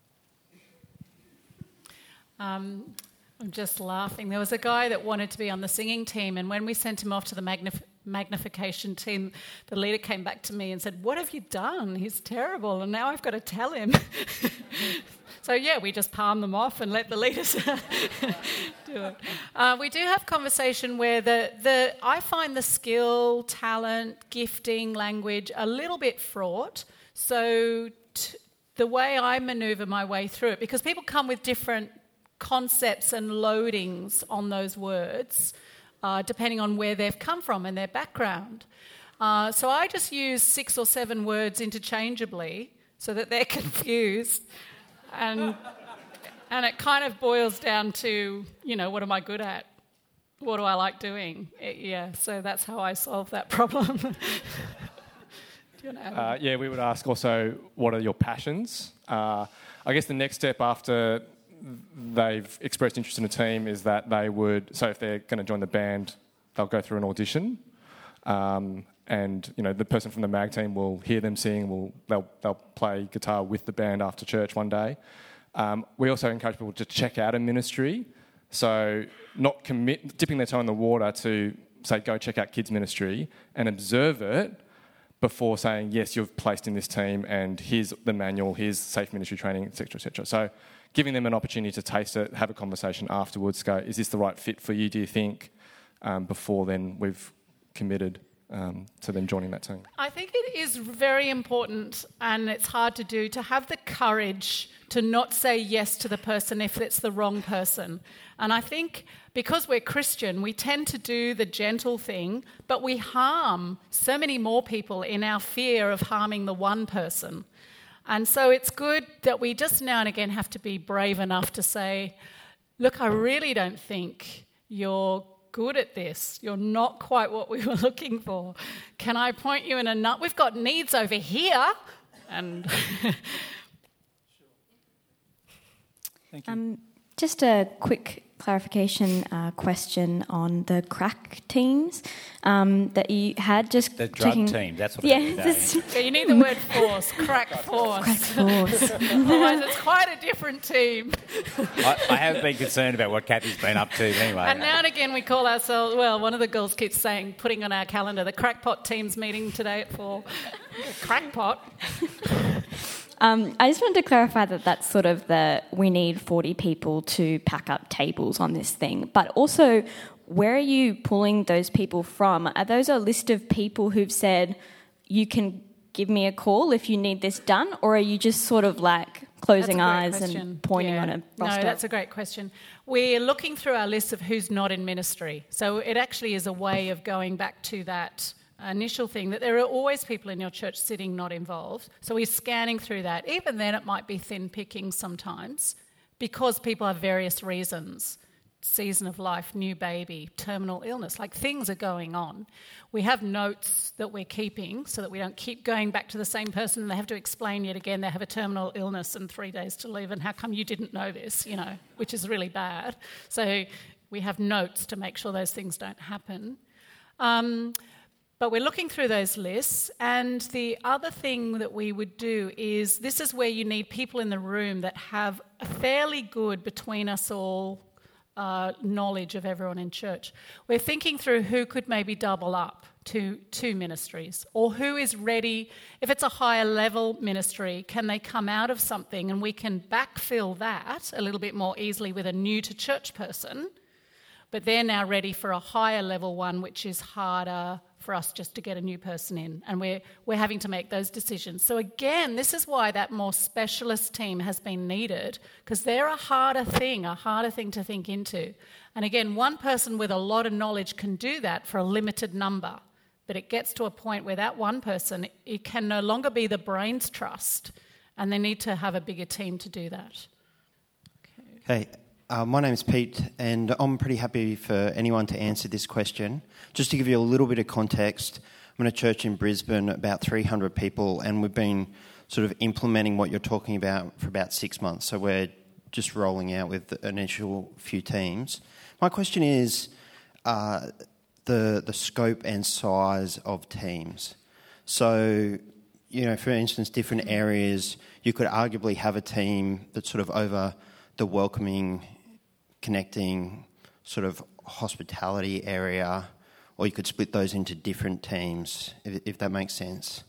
I'm just laughing. There was a guy that wanted to be on the singing team, and when we sent him off to the magnification team, the leader came back to me and said, what have you done? He's terrible, and now I've got to tell him. So, we just palm them off and let the leaders do it. We do have conversation where I find the skill, talent, gifting, language a little bit fraught. So the way I manoeuvre my way through it, because people come with different concepts and loadings on those words, depending on where they've come from and their background. So I just use 6 or 7 words interchangeably so that they're confused. And it kind of boils down to, what am I good at? what do I like doing? Yeah, so that's how I solve that problem. Do you want to add? Yeah, we would ask also, what are your passions? I guess the next step after they've expressed interest in a team is that they would, so if they're going to join the band, they'll go through an audition. And the person from the MAG team will hear them sing. They'll play guitar with the band after church one day. We also encourage people to check out a ministry, so not dipping their toe in the water to say go check out kids ministry and observe it before saying yes, you've placed in this team and here's the manual, here's safe ministry training, etc., etc. So giving them an opportunity to taste it, have a conversation afterwards. Go, is this the right fit for you? Do you think? Before then, we've committed to them joining that team. I think it is very important, and it's hard to do, to have the courage to not say yes to the person if it's the wrong person. And I think because we're Christian, we tend to do the gentle thing, but we harm so many more people in our fear of harming the one person. And so it's good that we just now and again have to be brave enough to say, look, I really don't think you're good at this. You're not quite what we were looking for. Can I point you in a nut? We've got needs over here. And Thank you. Just a quick clarification question on the crack teams that you had. Just the checking. drug team, that's what it is. yeah, you need the word force, crack force. Crack force. Otherwise it's quite a different team. I have been concerned about what Kathy's been up to anyway. And now and again we call ourselves, well, one of the girls keeps saying, putting on our calendar, the Crackpot team's meeting today at 4. Crackpot. I just wanted to clarify that that's sort of we need 40 people to pack up tables on this thing. But also, where are you pulling those people from? Are those a list of people who've said, you can give me a call if you need this done? Or are you just sort of like closing eyes and pointing on a roster? No, that's a great question. We're looking through our list of who's not in ministry. So it actually is a way of going back to that initial thing, that there are always people in your church sitting not involved. So we're scanning through that. Even then it might be thin picking sometimes because people have various reasons. Season of life, new baby, terminal illness, like things are going on. We have notes that we're keeping so that we don't keep going back to the same person and they have to explain yet again they have a terminal illness and 3 days to live and how come you didn't know this, which is really bad. So we have notes to make sure those things don't happen. But we're looking through those lists, and the other thing that we would do is, this is where you need people in the room that have a fairly good, between us all, knowledge of everyone in church. We're thinking through who could maybe double up to 2 ministries, or who is ready, if it's a higher level ministry, can they come out of something and we can backfill that a little bit more easily with a new to church person, but they're now ready for a higher level one, which is harder for us just to get a new person in, and we're having to make those decisions. So again, this is why that more specialist team has been needed, because they're a harder thing to think into. And again, one person with a lot of knowledge can do that for a limited number, but it gets to a point where that one person, it can no longer be the brains trust, and they need to have a bigger team to do that. Okay. My name's Pete, and I'm pretty happy for anyone to answer this question. Just to give you a little bit of context, I'm in a church in Brisbane, about 300 people, and we've been sort of implementing what you're talking about for about 6 months. So we're just rolling out with the initial few teams. My question is the scope and size of teams. So, for instance, different areas, you could arguably have a team that's sort of over the welcoming, connecting, sort of hospitality area, or you could split those into different teams, if that makes sense.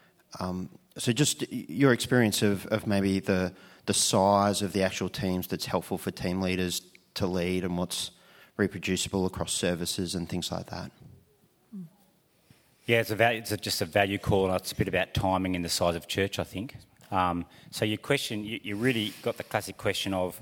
So just your experience of maybe the size of the actual teams that's helpful for team leaders to lead, and what's reproducible across services and things like that. Yeah, it's just a value call, and it's a bit about timing and the size of church, I think. So your question, you really got the classic question of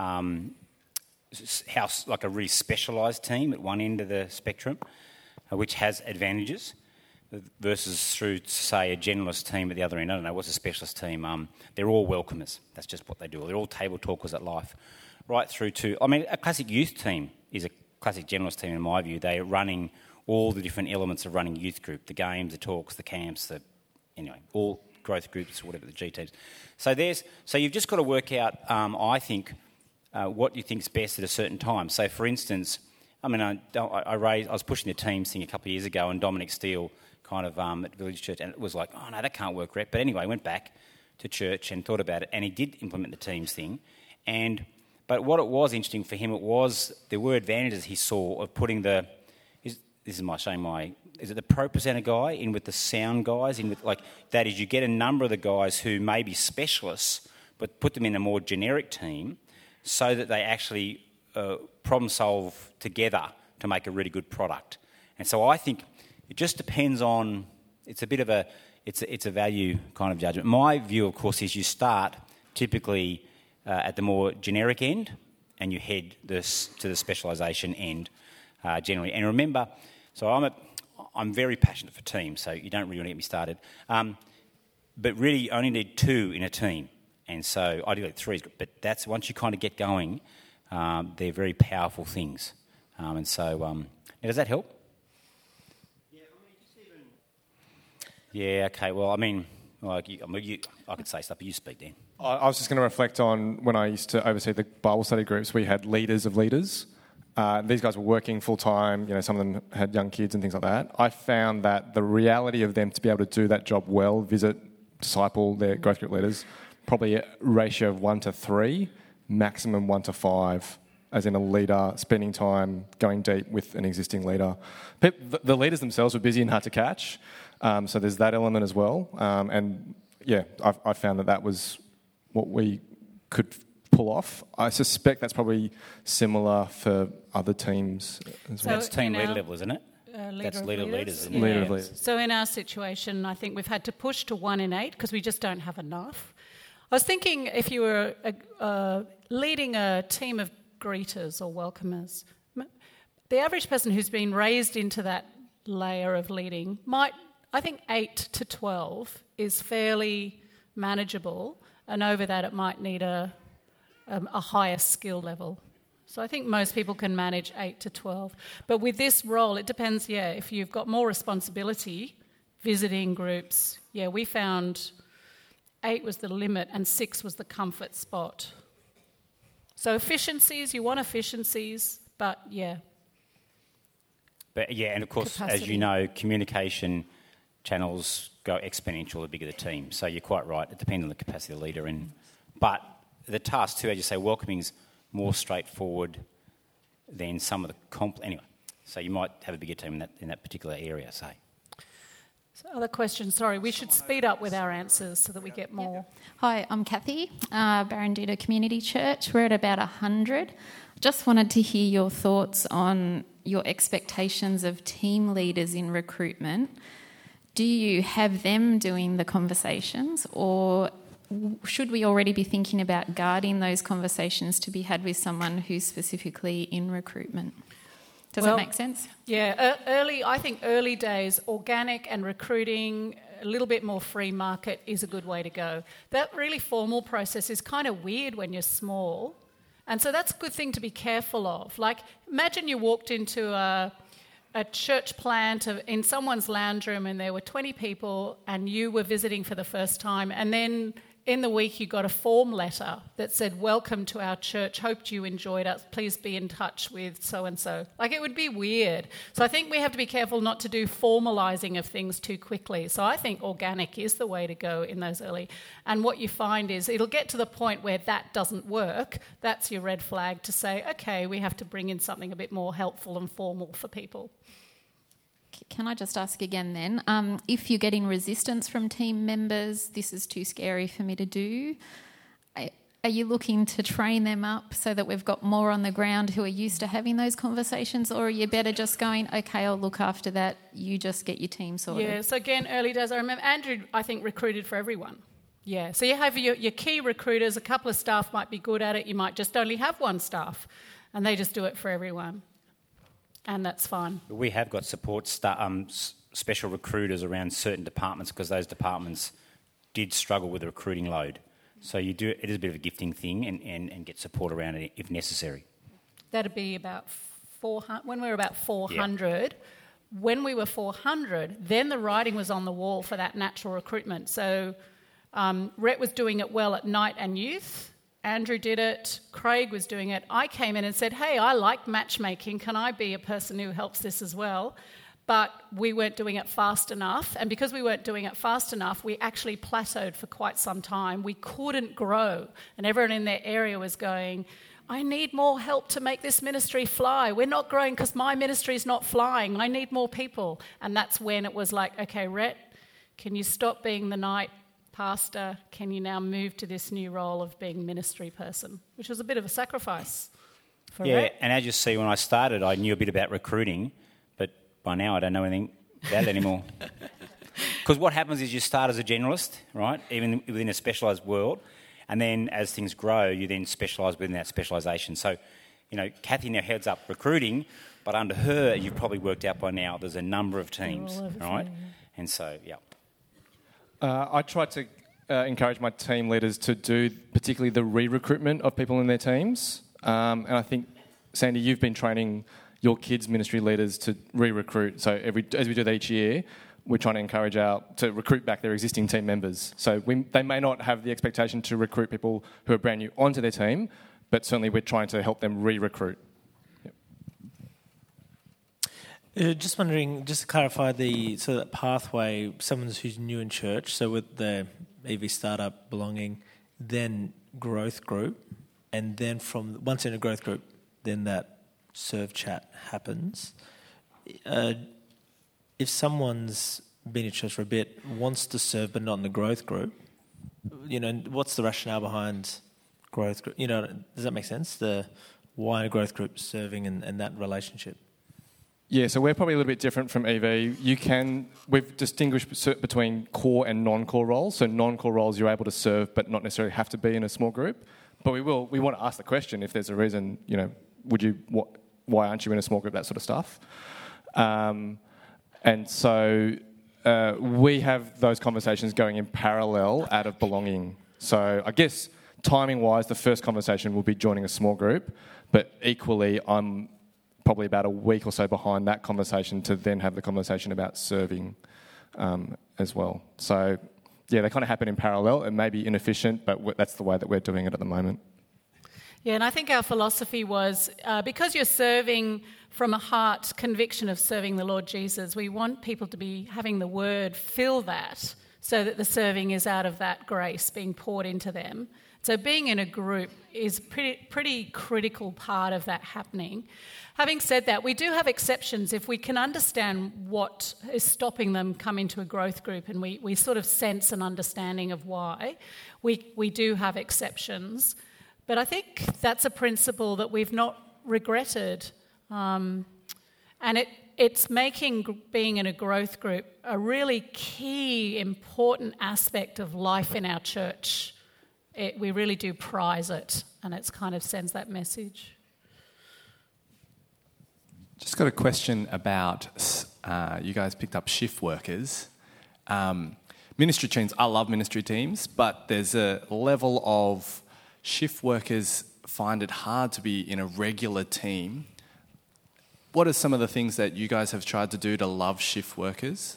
how, like a really specialised team at one end of the spectrum, which has advantages, versus through, say, a generalist team at the other end. I don't know, what's a specialist team? They're all welcomers. That's just what they do. They're all table talkers at life. Right through to, a classic youth team is a classic generalist team, in my view. They're running all the different elements of running youth group, the games, the talks, the camps, all growth groups, whatever, the G teams. So you've just got to work out, I think, what you think's best at a certain time. So, for instance, I was pushing the teams thing a couple of years ago, and Dominic Steele kind of at Village Church, and it was like, oh no, that can't work, Rep. But anyway, I went back to church and thought about it, and he did implement the teams thing. But what it was interesting for him, there were advantages he saw of putting is it the pro presenter guy in with the sound guys in with, like, that is, you get a number of the guys who may be specialists, but put them in a more generic team so that they actually problem solve together to make a really good product. And so I think it just depends on, it's a value kind of judgment. My view, of course, is you start typically at the more generic end and you head to the specialisation end generally. And remember, so I'm very passionate for teams, so you don't really want to get me started. But really, you only need 2 in a team. And so ideally 3 is good. But that's, once you kind of get going, they're very powerful things. And so, now does that help? Yeah, okay. Well, I mean, I could say stuff, but you speak, Dan. I was just going to reflect on when I used to oversee the Bible study groups. We had leaders of leaders. These guys were working full-time. Some of them had young kids and things like that. I found that the reality of them to be able to do that job well, visit, disciple their growth group leaders, probably a ratio of 1 to 3, maximum 1 to 5, as in a leader spending time going deep with an existing leader. The leaders themselves were busy and hard to catch, so there's that element as well. And yeah, I found that was what we could pull off. I suspect that's probably similar for other teams as well. That's team leader level, isn't it? That's leader of leaders, isn't it? Leader of leaders. So in our situation, I think we've had to push to 1 in 8 because we just don't have enough. I was thinking if you were leading a team of greeters or welcomers, the average person who's been raised into that layer of leading I think 8 to 12 is fairly manageable, and over that it might need a higher skill level. So I think most people can manage 8 to 12. But with this role, it depends, if you've got more responsibility, visiting groups, we found 8 was the limit and 6 was the comfort spot. So efficiencies, you want efficiencies, but But and of course, capacity. As you know, communication channels go exponential the bigger the team. So you're quite right, it depends on the capacity of the leader. But the task too, as you say, welcoming's more straightforward than some of the anyway. So you might have a bigger team in that particular area, say. So other questions? Sorry, we should speed up with our answers so that we get more. Hi, I'm Kathy, Barranduda Community Church. We're at about 100. Just wanted to hear your thoughts on your expectations of team leaders in recruitment. Do you have them doing the conversations, or should we already be thinking about guarding those conversations to be had with someone who's specifically in recruitment? Does that make sense? Yeah, I think early days, organic and recruiting, a little bit more free market is a good way to go. That really formal process is kind of weird when you're small, and so that's a good thing to be careful of. Like, imagine you walked into a church plant in someone's lounge room and there were 20 people and you were visiting for the first time, and then in the week you got a form letter that said, "Welcome to our church, hoped you enjoyed us, please be in touch with so-and-so." Like, it would be weird. So I think we have to be careful not to do formalising of things too quickly. So I think organic is the way to go in those early. And what you find is it'll get to the point where that doesn't work. That's your red flag to say, okay, we have to bring in something a bit more helpful and formal for people. Can I just ask again then, if you're getting resistance from team members, this is too scary for me to do, are you looking to train them up so that we've got more on the ground who are used to having those conversations, or are you better just going, okay, I'll look after that, you just get your team sorted? Yeah, so again, early days, I remember Andrew, I think, recruited for everyone. Yeah, so you have your key recruiters, a couple of staff might be good at it, you might just only have one staff, and they just do it for everyone. And that's fine. We have got support special recruiters around certain departments because those departments did struggle with the recruiting load. So it is a bit of a gifting thing and get support around it if necessary. That'd be about when we were about 400. Yeah. When we were 400, then the writing was on the wall for that natural recruitment. So Rhett was doing it well at night and youth. Andrew did it. Craig was doing it. I came in and said, hey, I like matchmaking. Can I be a person who helps this as well? But we weren't doing it fast enough. And because we weren't doing it fast enough, we actually plateaued for quite some time. We couldn't grow. And everyone in their area was going, I need more help to make this ministry fly. We're not growing because my ministry is not flying. I need more people. And that's when it was like, okay, Rhett, can you stop being the night pastor? Can you now move to this new role of being ministry person? Which was a bit of a sacrifice for Rhett. And as you see, when I started, I knew a bit about recruiting, but by now I don't know anything about it anymore. Because what happens is you start as a generalist, right, even within a specialised world, and then as things grow, you then specialise within that specialisation. So, Kathy now heads up recruiting, but under her, you've probably worked out by now, there's a number of teams, right? And so, yeah. I tried to encourage my team leaders to do particularly the re-recruitment of people in their teams. And I think, Sandy, you've been training your kids' ministry leaders to re-recruit. So as we do that each year, we're trying to encourage to recruit back their existing team members. So they may not have the expectation to recruit people who are brand new onto their team, but certainly we're trying to help them re-recruit. Just wondering, just to clarify that pathway, someone who's new in church, so with the EV startup belonging, then growth group, and then once in a growth group, then that serve chat happens. If someone's been in church for a bit, wants to serve but not in the growth group, what's the rationale behind growth group? Does that make sense? The why a growth group serving and that relationship? Yeah, so we're probably a little bit different from EV. We've distinguished between core and non-core roles. So non-core roles you're able to serve but not necessarily have to be in a small group. But we want to ask the question if there's a reason, why aren't you in a small group, that sort of stuff. And so we have those conversations going in parallel out of belonging. So I guess timing-wise, the first conversation will be joining a small group, but equally I'm probably about a week or so behind that conversation to then have the conversation about serving as well. So, yeah, they kind of happen in parallel. It may be inefficient, but that's the way that we're doing it at the moment. Yeah, and I think our philosophy was, because you're serving from a heart conviction of serving the Lord Jesus, we want people to be having the word fill that so that the serving is out of that grace being poured into them. So being in a group is pretty critical part of that happening. Having said that, we do have exceptions. If we can understand what is stopping them coming to a growth group and we sort of sense an understanding of why, we do have exceptions. But I think that's a principle that we've not regretted. And it's making being in a growth group a really key, important aspect of life in our church. We really do prize it, and it kind of sends that message. Just got a question about, you guys picked up shift workers. Ministry teams, I love ministry teams, but there's a level of shift workers find it hard to be in a regular team. What are some of the things that you guys have tried to do to love shift workers?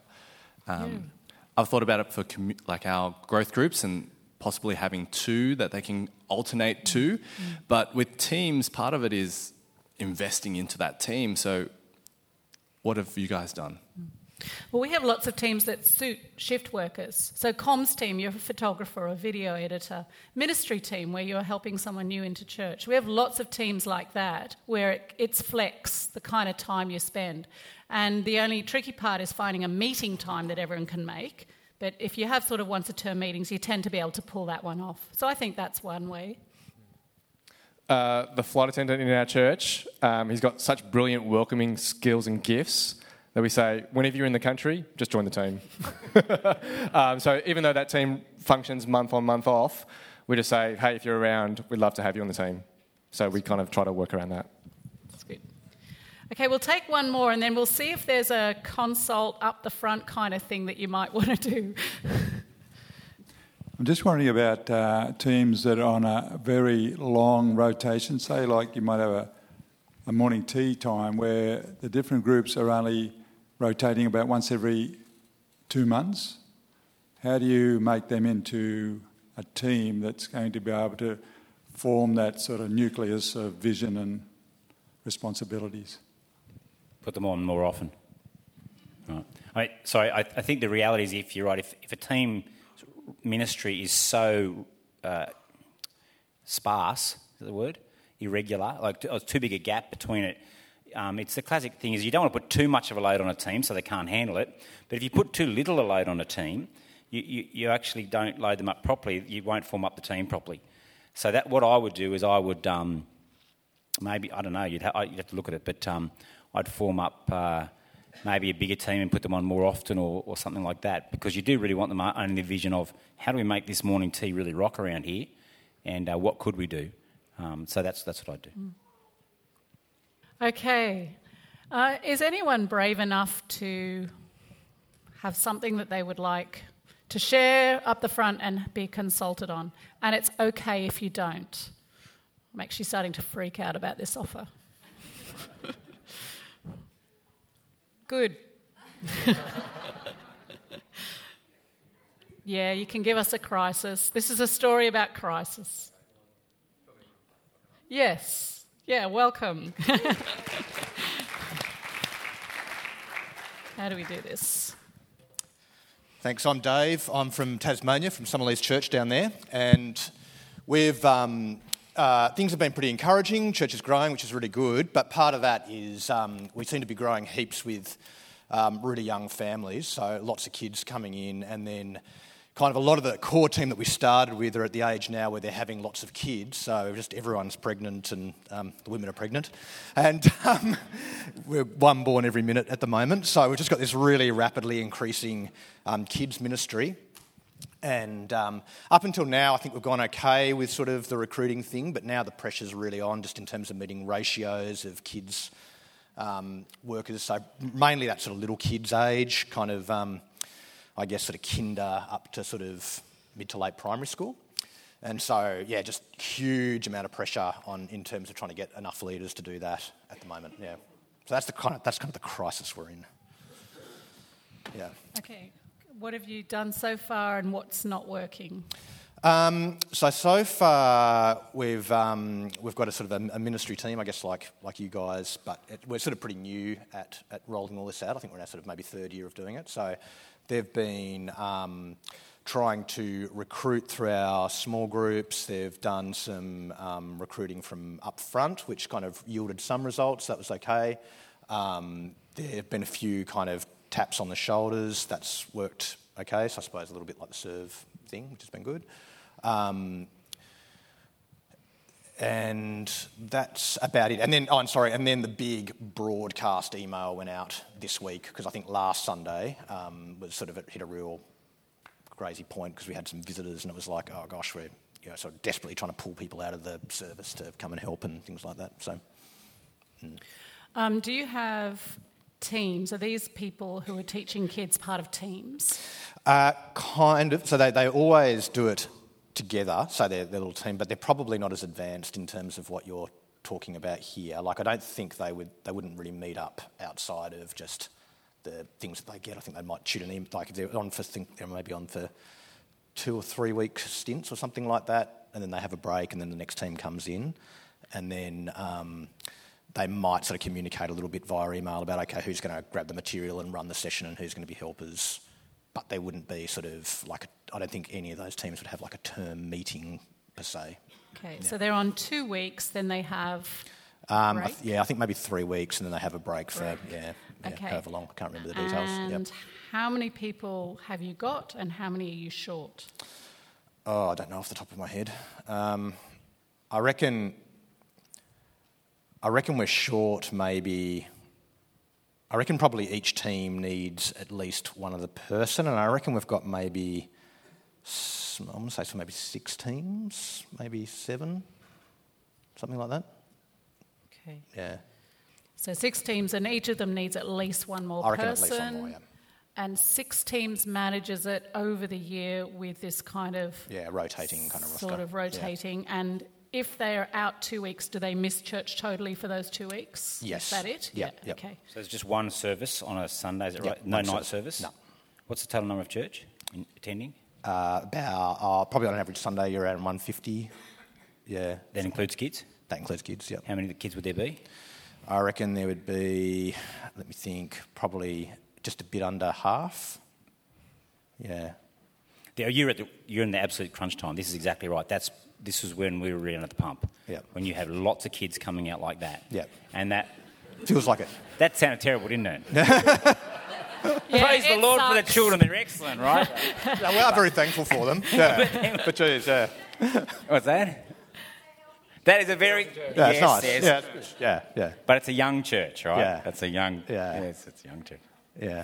I've thought about it for our growth groups and possibly having two that they can alternate to. But with teams, part of it is investing into that team. So what have you guys done? Well, we have lots of teams that suit shift workers. So comms team, you're a photographer or a video editor. Ministry team, where you're helping someone new into church. We have lots of teams like that where it's flex, the kind of time you spend. And the only tricky part is finding a meeting time that everyone can make. But if you have sort of once-a-term meetings, you tend to be able to pull that one off. So I think that's one way. The flight attendant in our church, he's got such brilliant welcoming skills and gifts that we say, whenever you're in the country, just join the team. So even though that team functions month on, month off, we just say, hey, if you're around, we'd love to have you on the team. So we kind of try to work around that. That's good. Okay, we'll take one more and then we'll see if there's a consult up the front kind of thing that you might want to do. I'm just wondering about teams that are on a very long rotation, say like you might have a morning tea time where the different groups are only rotating about once every 2 months. How do you make them into a team that's going to be able to form that sort of nucleus of vision and responsibilities? Put them on more often. Right. I think the reality is, if you're right, if a team ministry is so sparse, is the word? Irregular, like too big a gap between it. It's the classic thing is you don't want to put too much of a load on a team so they can't handle it. But if you put too little a load on a team, you actually don't load them up properly. You won't form up the team properly. So that what I would do is I would maybe, I don't know, you'd have to look at it, but I'd form up maybe a bigger team and put them on more often or something like that, because you do really want them owning the vision of how do we make this morning tea really rock around here, and what could we do? So that's what I'd do. Okay. Is anyone brave enough to have something that they would like to share up the front and be consulted on? And it's okay if you don't. I'm actually starting to freak out about this offer. Good. Yeah, you can give us a crisis. This is a story about crisis. Yes. Yeah, welcome. How do we do this? Thanks. I'm Dave. I'm from Tasmania, from Summerlees Church down there, and we've things have been pretty encouraging. Church is growing, which is really good, but part of that is we seem to be growing heaps with really young families, so lots of kids coming in, and then kind of a lot of the core team that we started with are at the age now where they're having lots of kids, so just everyone's pregnant and the women are pregnant, and we're one born every minute at the moment, so we've just got this really rapidly increasing kids ministry. And up until now, I think we've gone okay with sort of the recruiting thing, but now the pressure's really on just in terms of meeting ratios of kids workers, so mainly that sort of little kids age, kind of I guess sort of kinder up to sort of mid to late primary school. And so, yeah, just huge amount of pressure on in terms of trying to get enough leaders to do that at the moment, yeah. So that's kind of the crisis we're in. Yeah. Okay. What have you done so far and what's not working? So far we've got a sort of a ministry team, I guess, like you guys, but we're sort of pretty new at rolling all this out. I think we're in our sort of maybe third year of doing it. So they've been trying to recruit through our small groups. They've done some recruiting from up front, which kind of yielded some results. That was okay. There have been a few kind of taps on the shoulders. That's worked okay. So I suppose a little bit like the serve thing, which has been good. And that's about it. And then, and then the big broadcast email went out this week, because I think last Sunday was sort of hit a real crazy point because we had some visitors and it was like, oh gosh, we're sort of desperately trying to pull people out of the service to come and help and things like that. So, do you have teams? Are these people who are teaching kids part of teams? Kind of. So they always do it together, so they're their little team, but they're probably not as advanced in terms of what you're talking about here. Like, I don't think they wouldn't really meet up outside of just the things that they get. I think they might tune in, like if they're on for, they're maybe on for 2 or 3 week stints or something like that, and then they have a break, and then the next team comes in, and then they might sort of communicate a little bit via email about, okay, who's going to grab the material and run the session and who's going to be helpers. But they wouldn't be sort of like, I don't think any of those teams would have like a term meeting per se. Okay, yeah. So they're on 2 weeks, then they have I think maybe 3 weeks, and then they have a break for, okay. however long. I can't remember the details. And how many people have you got and how many are you short? Oh, I don't know off the top of my head. I reckon we're short maybe... I reckon probably each team needs at least one other person, and I reckon we've got maybe, I'm going to say so maybe 6 teams, maybe 7, something like that. Okay. Yeah. So 6 teams, and each of them needs at least one more person. I reckon at least one more, yeah. And 6 teams manages it over the year with this kind of... Yeah, rotating kind of roster. Sort of rotating, and if they're out 2 weeks, do they miss church totally for those 2 weeks? Yes. Is that it? Yeah. Okay. So there's just one service on a Sunday, is it right? Yep, No one night service. service? No. What's the total number of church attending? About probably on an average Sunday you're around 150. Yeah. That includes kids? That includes kids, yeah. How many kids would there be? I reckon there would be, let me think, probably just a bit under half. Yeah. You're in the absolute crunch time. This is exactly right. This was when we were really at the pump. Yeah. When you have lots of kids coming out like that. Yeah. And that feels like it. That sounded terrible, didn't it? Yeah, Praise the Lord for the children. They're excellent, right? Yeah, we are very thankful for them. Yeah. But geez, yeah. What's that? That is a very... Yeah, it's nice. Yes. Yeah, it's good. Yeah. But it's a young church, right? Yeah. It's a young... Yeah. Yes, it's a young church. Yeah.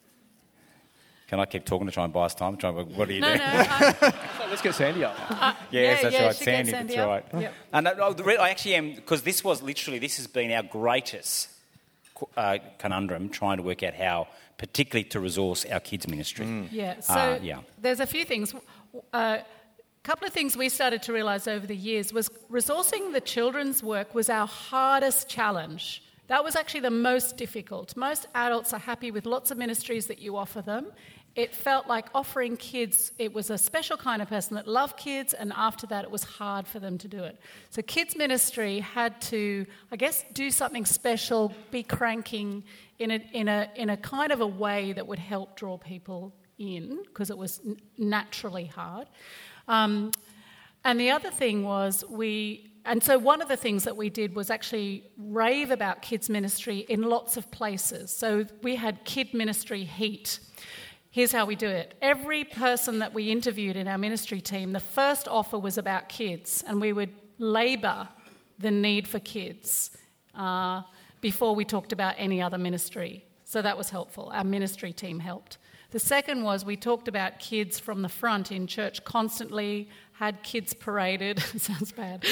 Can I keep talking to try and buy us time? What do you do? Let's get Sandy up. Yes, that's right. Sandy, That's right. Yep. And I actually am, because this has been our greatest conundrum, trying to work out how, particularly to resource our kids' ministry. Yeah, so yeah. there's a few things. A couple of things we started to realise over the years was resourcing the children's work was our hardest challenge. That was actually the most difficult. Most adults are happy with lots of ministries that you offer them. It felt like offering kids, it was a special kind of person that loved kids, and after that it was hard for them to do it. So kids ministry had to, I guess, do something special, be cranking in a kind of a way that would help draw people in, because it was naturally hard. And the other thing was so one of the things that we did was actually rave about kids ministry in lots of places. So we had kid ministry heat. Here's how we do it. Every person that we interviewed in our ministry team, the first offer was about kids, and we would labour the need for kids before we talked about any other ministry. So that was helpful. Our ministry team helped. The second was we talked about kids from the front in church constantly, had kids paraded. Sounds bad.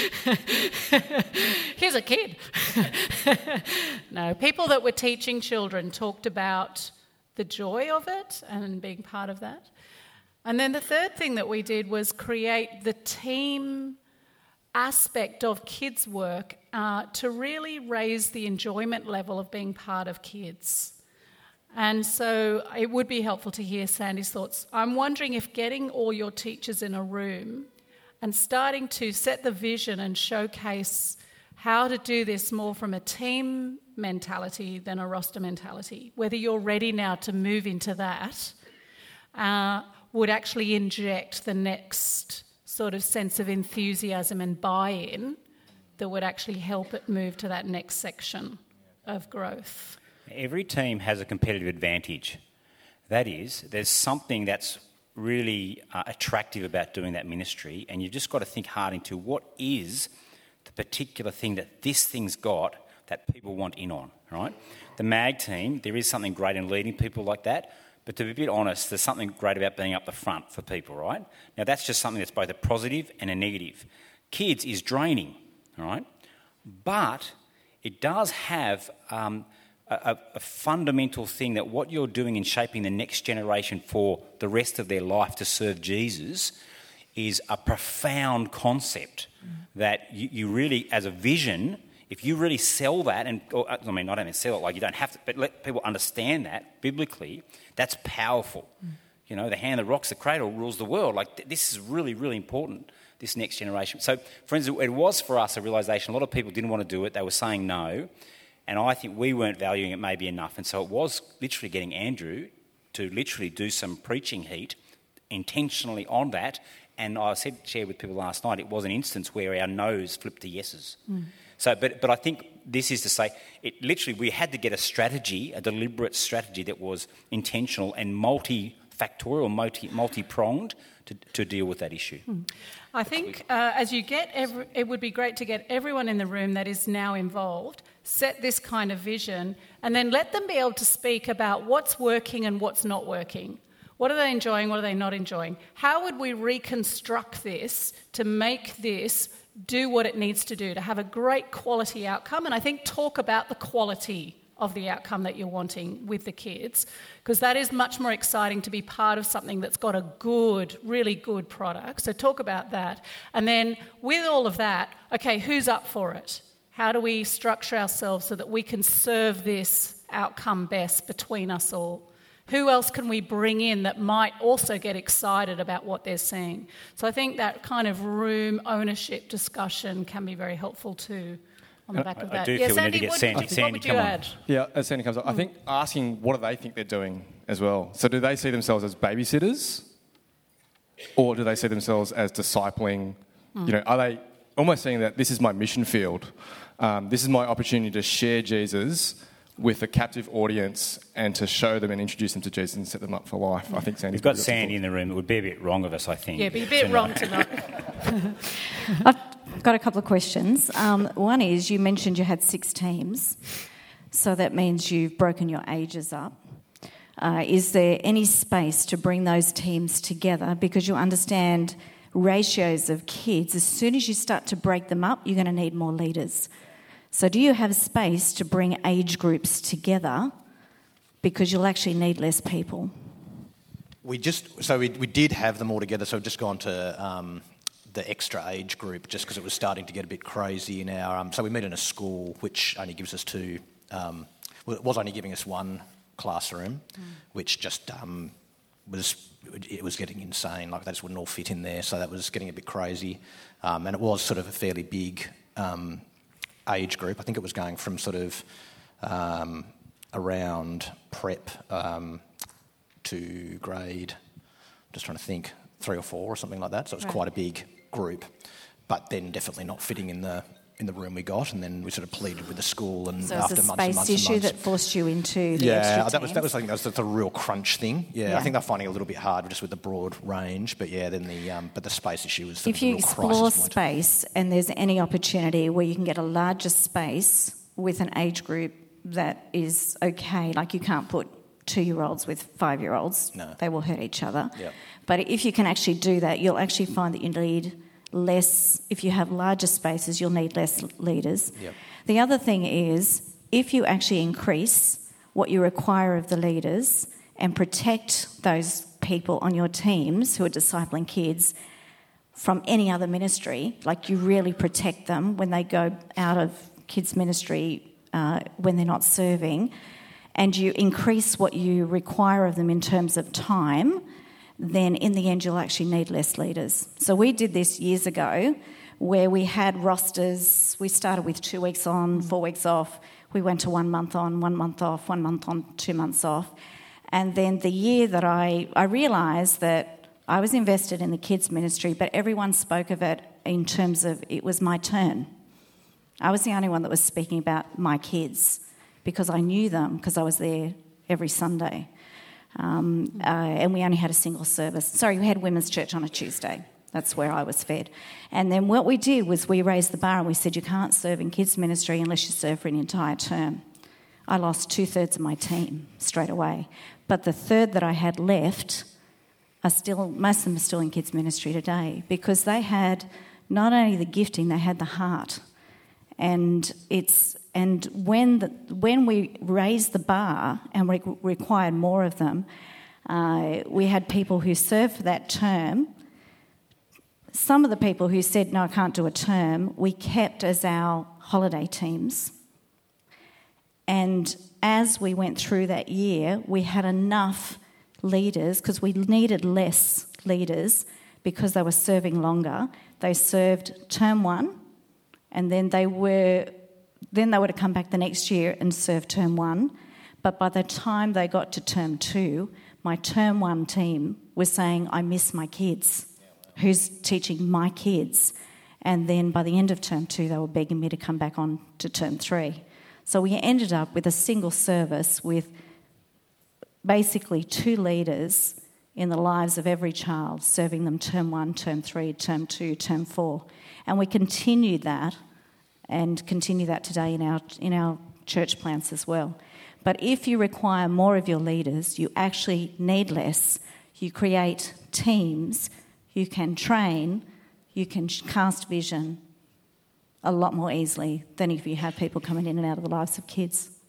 Here's a kid. No, people that were teaching children talked about the joy of it and being part of that. And then the third thing that we did was create the team aspect of kids' work to really raise the enjoyment level of being part of kids. And so it would be helpful to hear Sandy's thoughts. I'm wondering if getting all your teachers in a room and starting to set the vision and showcase how to do this more from a team mentality than a roster mentality, whether you're ready now to move into that, would actually inject the next sort of sense of enthusiasm and buy-in that would actually help it move to that next section of growth. Every team has a competitive advantage. That is, there's something that's really attractive about doing that ministry, and you've just got to think hard into what is the particular thing that this thing's got that people want in on, right? The MAG team, there is something great in leading people like that, but to be a bit honest, there's something great about being up the front for people, right? Now, that's just something that's both a positive and a negative. Kids is draining, all right? But it does have a fundamental thing that what you're doing in shaping the next generation for the rest of their life to serve Jesus is a profound concept that you really, as a vision, if you really sell that, I don't mean sell it like you don't have to, but let people understand that biblically, that's powerful. You know, the hand that rocks the cradle rules the world. Like, this is really, really important, this next generation. So, friends, it was for us a realisation. A lot of people didn't want to do it. They were saying no. And I think we weren't valuing it maybe enough. And so it was literally getting Andrew to literally do some preaching heat intentionally on that. And I shared with people last night, it was an instance where our no's flipped to yeses. So, but I think this is to say, we had to get a strategy, a deliberate strategy that was intentional and multifactorial, multi-pronged to deal with that issue. I think as you get it would be great to get everyone in the room that is now involved, set this kind of vision, and then let them be able to speak about what's working and what's not working. What are they enjoying? What are they not enjoying? How would we reconstruct this to make this do what it needs to do, to have a great quality outcome? And I think talk about the quality of the outcome that you're wanting with the kids, because that is much more exciting to be part of something that's got a good, really good product. So talk about that. And then with all of that, okay, who's up for it? How do we structure ourselves so that we can serve this outcome best between us all? Who else can we bring in that might also get excited about what they're seeing? So I think that kind of room ownership discussion can be very helpful too on the back of that. I do feel we need to get Sandy. What would you add? Yeah, as Sandy comes up, I think asking what do they think they're doing as well. So do they see themselves as babysitters, or do they see themselves as discipling? Are they almost saying that this is my mission field? This is my opportunity to share Jesus with a captive audience and to show them and introduce them to Jesus and set them up for life. I think Sandy's We've got Sandy in the room. It would be a bit wrong of us, I think. Yeah, be a bit wrong tonight. I've got a couple of questions. One is, you mentioned you had 6 teams, so that means you've broken your ages up. Is there any space to bring those teams together? Because you understand ratios of kids. As soon as you start to break them up, you're going to need more leaders. So do you have space to bring age groups together, because you'll actually need less people? We did have them all together, so we've just gone to the extra age group just because it was starting to get a bit crazy in our... so we meet in a school which only gives us 2... it was only giving us 1 classroom, which just was getting insane. Like, they just wouldn't all fit in there, so that was getting a bit crazy. And it was sort of a fairly big... age group. I think it was going from sort of around prep to grade, just trying to think, 3 or 4 or something like that. So it was quite a big group, but then definitely not fitting in the room we got. And then we sort of pleaded with the school, and so after it's a months and months space issue and months, that forced you into the extra teams? that was I think that's a real crunch thing. Yeah, I think they're finding it a little bit hard just with the broad range. But yeah, then the space issue was if you explore space and there's any opportunity where you can get a larger space with an age group that is okay, like you can't put 2-year-olds with 5-year-olds. No. They will hurt each other. Yep. But if you can actually do that, you'll actually find that you need less. If you have larger spaces, you'll need less leaders. Yep. The other thing is, if you actually increase what you require of the leaders and protect those people on your teams who are discipling kids from any other ministry, like you really protect them when they go out of kids' ministry when they're not serving, and you increase what you require of them in terms of time, then in the end you'll actually need less leaders. So we did this years ago where we had rosters. We started with 2 weeks on, 4 weeks off. We went to 1 month on, 1 month off, 1 month on, 2 months off. And then the year that I realised that I was invested in the kids' ministry, but everyone spoke of it in terms of it was my turn. I was the only one that was speaking about my kids because I knew them, because I was there every Sunday. And we only had a single service. Sorry, we had women's church on a Tuesday. That's where I was fed. And then what we did was we raised the bar and we said, you can't serve in kids' ministry unless you serve for an entire term. I lost 2/3 of my team straight away. But the third that I had left are still, most of them are still in kids' ministry today, because they had not only the gifting, they had the heart. And when we raised the bar and we required more of them, we had people who served for that term. Some of the people who said, no, I can't do a term, we kept as our holiday teams. And as we went through that year, we had enough leaders, because we needed less leaders because they were serving longer. They served term 1, and then they would have come back the next year and serve term 1. But by the time they got to term 2, my term 1 team was saying, I miss my kids. Who's teaching my kids? And then by the end of term 2, they were begging me to come back on to term 3. So we ended up with a single service with basically 2 leaders in the lives of every child, serving them term 1, term 3, term 2, term 4. And we continued that and continue that today in our church plants as well. But if you require more of your leaders, you actually need less. You create teams, you can train, you can cast vision a lot more easily than if you have people coming in and out of the lives of kids.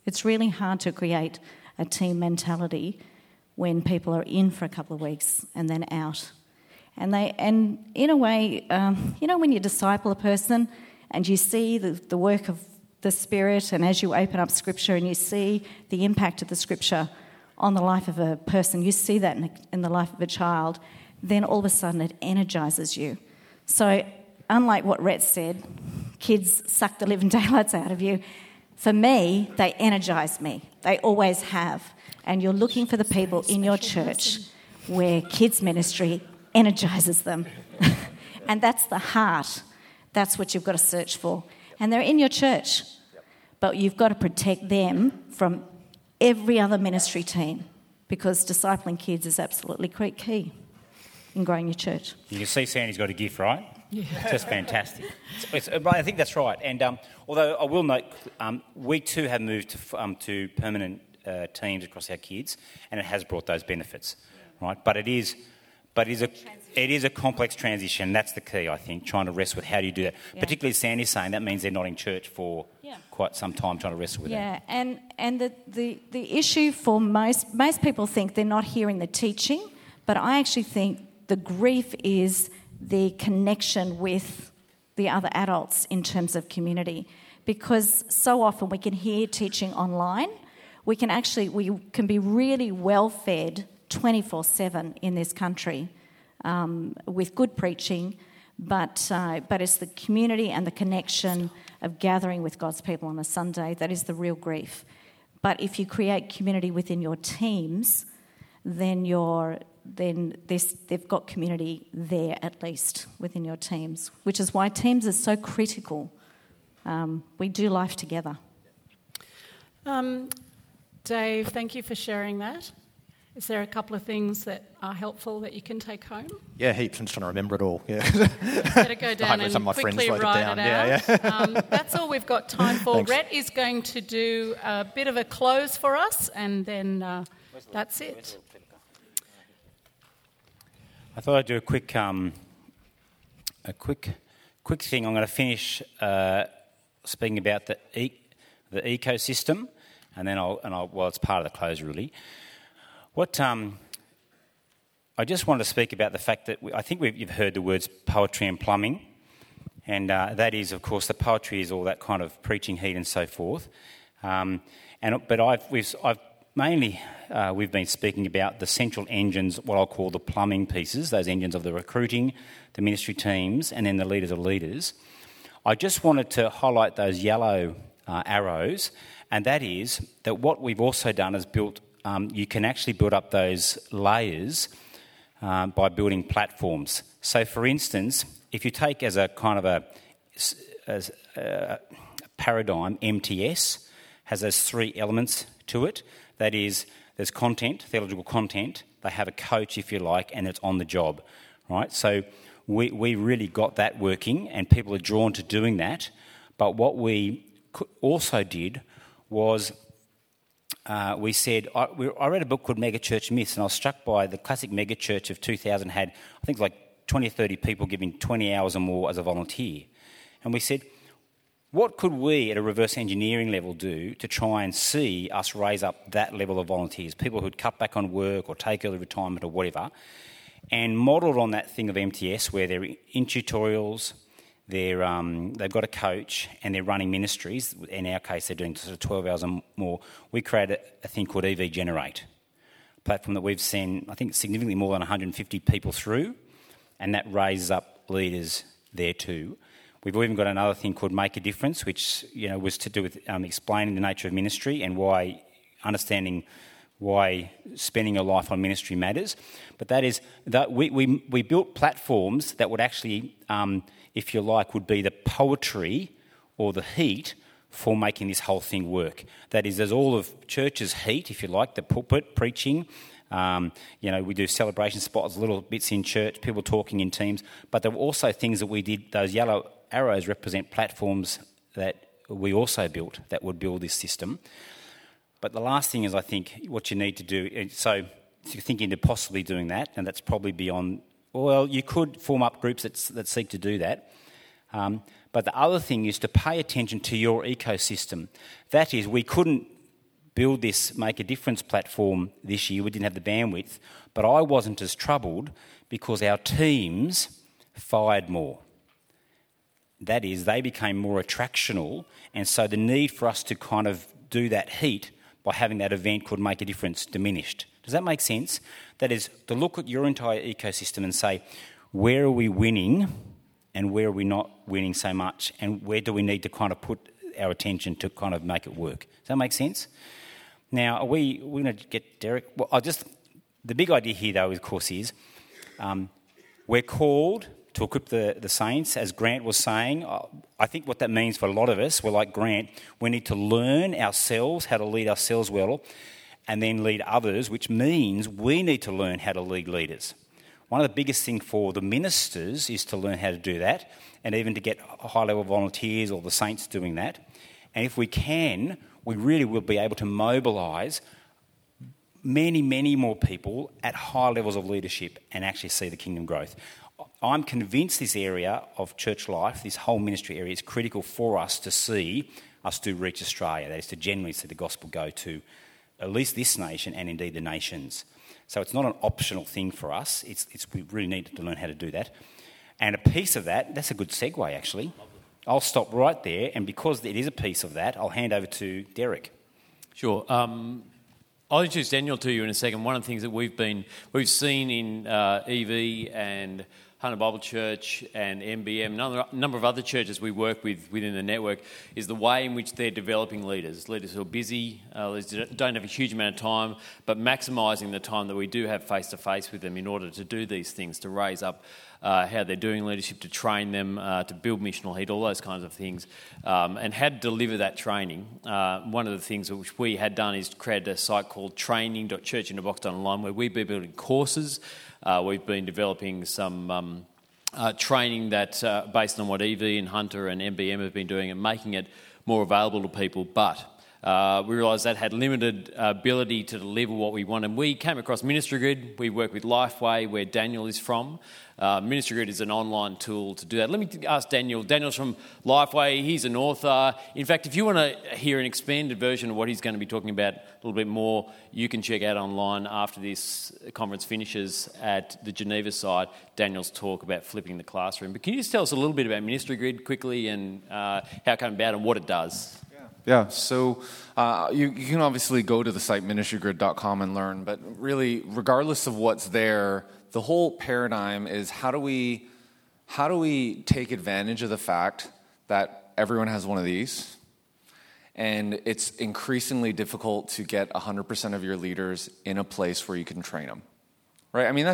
It's really hard to create a team mentality when people are in for a couple of weeks and then out. And in a way, when you disciple a person and you see the work of the Spirit, and as you open up Scripture and you see the impact of the Scripture on the life of a person, you see that in the life of a child, then all of a sudden it energises you. So unlike what Rhett said, kids suck the living daylights out of you. For me, they energise me. They always have. And you're looking for the people in your church where kids ministry energises them. And that's the heart. That's what you've got to search for. And they're in your church. But you've got to protect them from every other ministry team, because discipling kids is absolutely key in growing your church. You can see Sandy's got a gift, right? Yeah. It's just fantastic. I think that's right. And although I will note, we too have moved to permanent teams across our kids, and it has brought those benefits, right? But it is a complex transition. That's the key, I think, trying to wrestle with how do you do that. Yeah. Particularly as Sandy's saying, that means they're not in church for quite some time, trying to wrestle with that. Yeah, and the issue for most people think they're not hearing the teaching, but I actually think the grief is the connection with the other adults in terms of community, because so often we can hear teaching online. We can be really well fed 24/7 in this country with good preaching, but it's the community and the connection of gathering with God's people on a Sunday that is the real grief. But if you create community within your teams, then they've got community there at least within your teams, which is why teams are so critical. We do life together. Dave, thank you for sharing that. Is there a couple of things that are helpful that you can take home? Yeah, heaps. I'm just trying to remember it all. Yeah. Better go down and quickly write it out. Yeah. That's all we've got time for. Thanks. Rhett is going to do a bit of a close for us, and then that's it. I thought I'd do a quick thing. I'm going to finish speaking about the ecosystem, and then I'll it's part of the close really. I just wanted to speak about the fact that I think you've heard the words poetry and plumbing, and that is, of course, the poetry is all that kind of preaching, heat, and so forth. We've been speaking about the central engines, what I'll call the plumbing pieces, those engines of the recruiting, the ministry teams, and then the leaders of leaders. I just wanted to highlight those yellow arrows, and that is that what we've also done is built. You can actually build up those layers by building platforms. So, for instance, if you take as a kind of a paradigm, MTS has those three elements to it. That is, there's content, theological content. They have a coach, if you like, and it's on the job, right? So we really got that working, and people are drawn to doing that. But what we also did was we said, I read a book called Mega Church Myths, and I was struck by the classic mega church of 2000 had, I think, like 20 or 30 people giving 20 hours or more as a volunteer. And we said, what could we at a reverse engineering level do to try and see us raise up that level of volunteers, people who'd cut back on work or take early retirement or whatever, and modelled on that thing of MTS where they're in tutorials, they've got a coach and they're running ministries. In our case, they're doing sort of 12 hours or more. We created a thing called EV Generate, a platform that we've seen, I think, significantly more than 150 people through, and that raises up leaders there too. We've even got another thing called Make a Difference, which was to do with explaining the nature of ministry and understanding why spending your life on ministry matters. But that is that we built platforms that would actually, if you like, would be the poetry or the heat for making this whole thing work. That is, there's all of church's heat, if you like, the pulpit, preaching. We do celebration spots, little bits in church, people talking in teams. But there were also things that we did, those yellow arrows represent platforms that we also built that would build this system. But the last thing is, I think, what you need to do, so you're thinking of possibly doing that, and that's probably beyond, well, you could form up groups that seek to do that. But the other thing is to pay attention to your ecosystem. That is, we couldn't build this Make a Difference platform this year. We didn't have the bandwidth, but I wasn't as troubled because our teams fired more. That is, they became more attractional, and so the need for us to kind of do that heat by having that event called Make a Difference diminished. Does that make sense? That is, to look at your entire ecosystem and say, where are we winning and where are we not winning so much, and where do we need to kind of put our attention to kind of make it work? Does that make sense? Now, are we're going to get Derek? Well, the big idea here, though, of course, is we're called to equip the saints, as Grant was saying. I think what that means for a lot of us, we're like Grant, we need to learn ourselves how to lead ourselves well and then lead others, which means we need to learn how to lead leaders. One of the biggest things for the ministers is to learn how to do that, and even to get high-level volunteers or the saints doing that. And if we can, we really will be able to mobilise many, many more people at high levels of leadership and actually see the kingdom growth. I'm convinced this area of church life, this whole ministry area, is critical for us to see us do Reach Australia. That is, to genuinely see the gospel go to at least this nation and indeed the nations. So it's not an optional thing for us. We really need to learn how to do that. And a piece of that's a good segue actually. I'll stop right there, and because it is a piece of that, I'll hand over to Derek. Sure. I'll introduce Daniel to you in a second. One of the things that we've seen in EV and Hunter Bible Church and MBM, a number of other churches we work with within the network, is the way in which they're developing leaders who are busy, don't have a huge amount of time, but maximising the time that we do have face-to-face with them in order to do these things, to raise up how they're doing leadership, to train them, to build missional heat, all those kinds of things, and how to deliver that training. One of the things which we had done is create a site called training.churchinthebox.online, where we've been building courses. We've been developing some training that's based on what EV and Hunter and MBM have been doing and making it more available to people, but we realised that had limited ability to deliver what we want, and we came across Ministry Grid. We work with Lifeway, where Daniel is from. Ministry Grid is an online tool to do that. Let me ask Daniel. Daniel's from Lifeway. He's an author. In fact, if you want to hear an expanded version of what he's going to be talking about a little bit more, you can check out online after this conference finishes at the Geneva site, Daniel's talk about flipping the classroom. But can you just tell us a little bit about Ministry Grid quickly and how it came about and what it does? Yeah, so you can obviously go to the site ministrygrid.com and learn, but really, regardless of what's there, the whole paradigm is how do we take advantage of the fact that everyone has one of these, and it's increasingly difficult to get 100% of your leaders in a place where you can train them, right? I mean,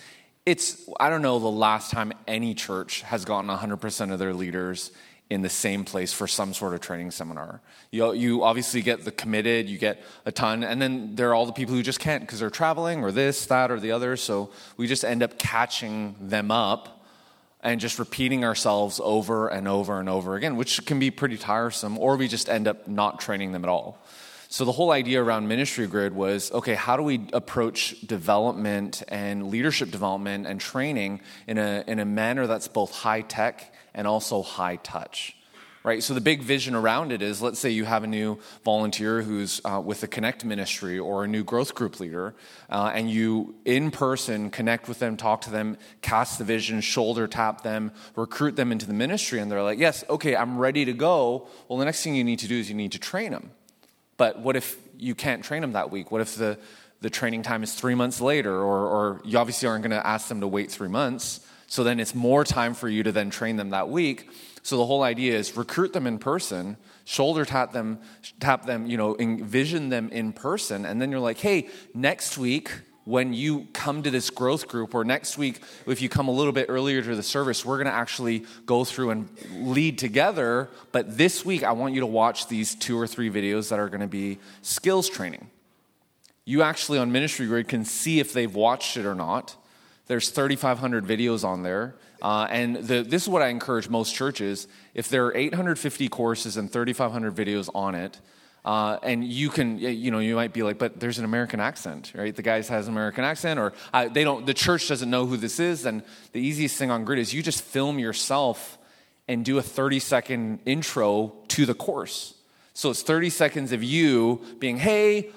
I don't know the last time any church has gotten 100% of their leaders in the same place for some sort of training seminar. You obviously get the committed, you get a ton, and then there are all the people who just can't because they're traveling or this, that, or the other, so we just end up catching them up and just repeating ourselves over and over and over again, which can be pretty tiresome, or we just end up not training them at all. So the whole idea around Ministry Grid was, okay, how do we approach development and leadership development and training in a manner that's both high tech and also high touch, right? So the big vision around it is, let's say you have a new volunteer who's with the Connect ministry or a new growth group leader, and you in person connect with them, talk to them, cast the vision, shoulder tap them, recruit them into the ministry, and they're like, yes, okay, I'm ready to go. Well, the next thing you need to do is you need to train them. But what if you can't train them that week? What if the training time is 3 months later, or you obviously aren't going to ask them to wait 3 months, so then it's more time for you to then train them that week. So the whole idea is recruit them in person, shoulder tap them, envision them in person, and then you're like, hey, next week when you come to this growth group, or next week if you come a little bit earlier to the service, we're going to actually go through and lead together, but this week I want you to watch these 2 or 3 videos that are going to be skills training. You actually on Ministry Grid can see if they've watched it or not. There's 3,500 videos on there. And this is what I encourage most churches. If there are 850 courses and 3,500 videos on it, and you can, you might be like, but there's an American accent, right? The guy has an American accent, or the church doesn't know who this is. And the easiest thing on Grid is you just film yourself and do a 30-second intro to the course. So it's 30 seconds of you being, hey,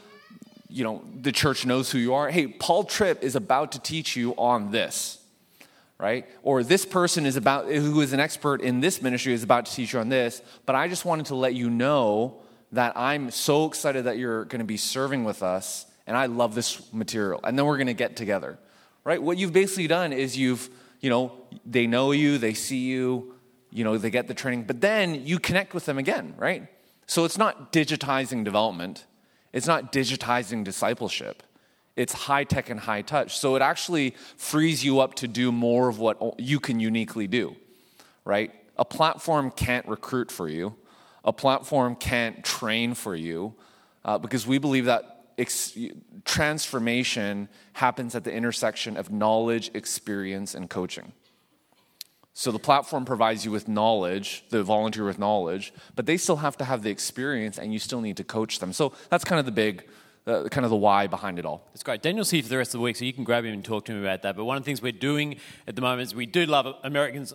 the church knows who you are. Hey, Paul Tripp is about to teach you on this, right? Or this person who is an expert in this ministry is about to teach you on this, but I just wanted to let you know that I'm so excited that you're going to be serving with us, and I love this material. And then we're going to get together, right? What you've basically done is they know you, they see you, they get the training, but then you connect with them again, right? So it's not digitizing development. It's not digitizing discipleship. It's high tech and high touch. So it actually frees you up to do more of what you can uniquely do, right? A platform can't recruit for you. A platform can't train for you because we believe that transformation happens at the intersection of knowledge, experience, and coaching. So the platform provides you with knowledge, the volunteer with knowledge, but they still have to have the experience, and you still need to coach them. So that's kind of the big, kind of the why behind it all. That's great. Daniel's here for the rest of the week, so you can grab him and talk to him about that. But one of the things we're doing at the moment is we love Americans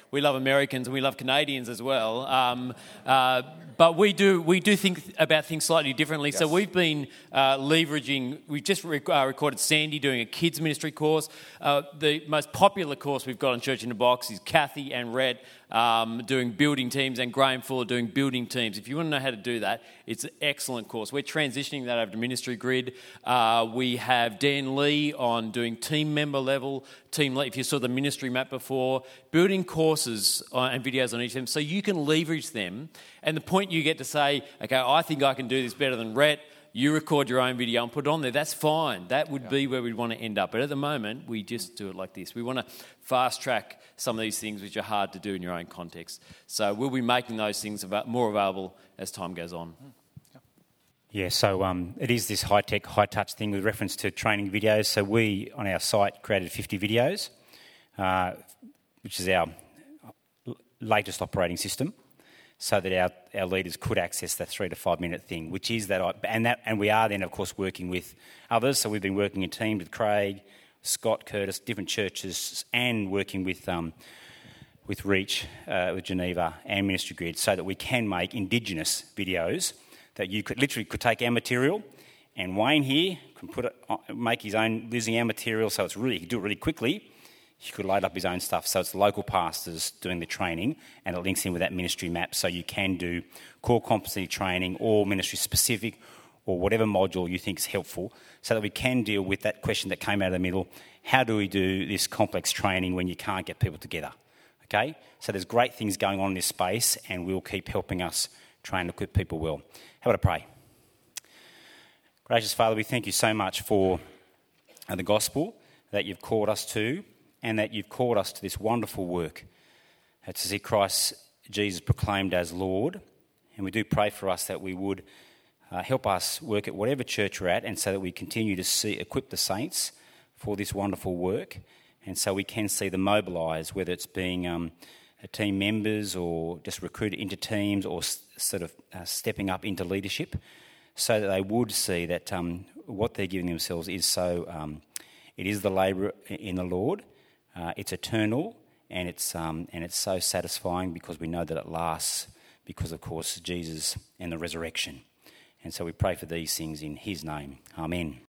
and we love Canadians as well. But we do think about things slightly differently. Yes. So we've been leveraging. We've just recorded Sandy doing a kids ministry course. The most popular course we've got on Church in a Box is Kathy and Rhett doing building teams, and Graham Fuller doing building teams. If you want to know how to do that, it's an excellent course. We're transitioning that over to Ministry Grid. We have Dan Lee on doing team member level. If you saw the ministry map before, building courses and videos on each of them, so you can leverage them. And the point you get to say, okay, I think I can do this better than Rhett. You record your own video and put it on there. That's fine. That would be where we'd want to end up. But at the moment, we just do it like this. We want to fast track some of these things which are hard to do in your own context. So we'll be making those things more available as time goes on. Yeah, so it is this high-tech, high-touch thing with reference to training videos. So we, on our site, created 50 videos, which is our latest operating system, so that our leaders could access that 3 to 5 minute thing, which is and we are then, of course, working with others. So we've been working in teams with Craig, Scott, Curtis, different churches, and working with Reach, with Geneva and Ministry Grid, so that we can make Indigenous videos that you could take our material, and Wayne here can make his own using our material, so he can do it really quickly. He could load up his own stuff, so it's local pastors doing the training, and it links in with that ministry map, so you can do core competency training or ministry specific or whatever module you think is helpful, so that we can deal with that question that came out of the middle: how do we do this complex training when you can't get people together? Okay, so there's great things going on in this space, and we'll keep helping us try and equip people well. How about I pray? Gracious Father, we thank you so much for the gospel that you've called us to, and that you've called us to this wonderful work to see Christ Jesus proclaimed as Lord. And we do pray for us that we would help us work at whatever church we're at, and so that we continue to equip the saints for this wonderful work, and so we can see them mobilise, whether it's being team members or just recruited into teams, or sort of stepping up into leadership, so that they would see that what they're giving themselves is so, it is the labour in the Lord, it's eternal, and it's so satisfying, because we know that it lasts because, of course, Jesus and the resurrection. And so we pray for these things in his name. Amen.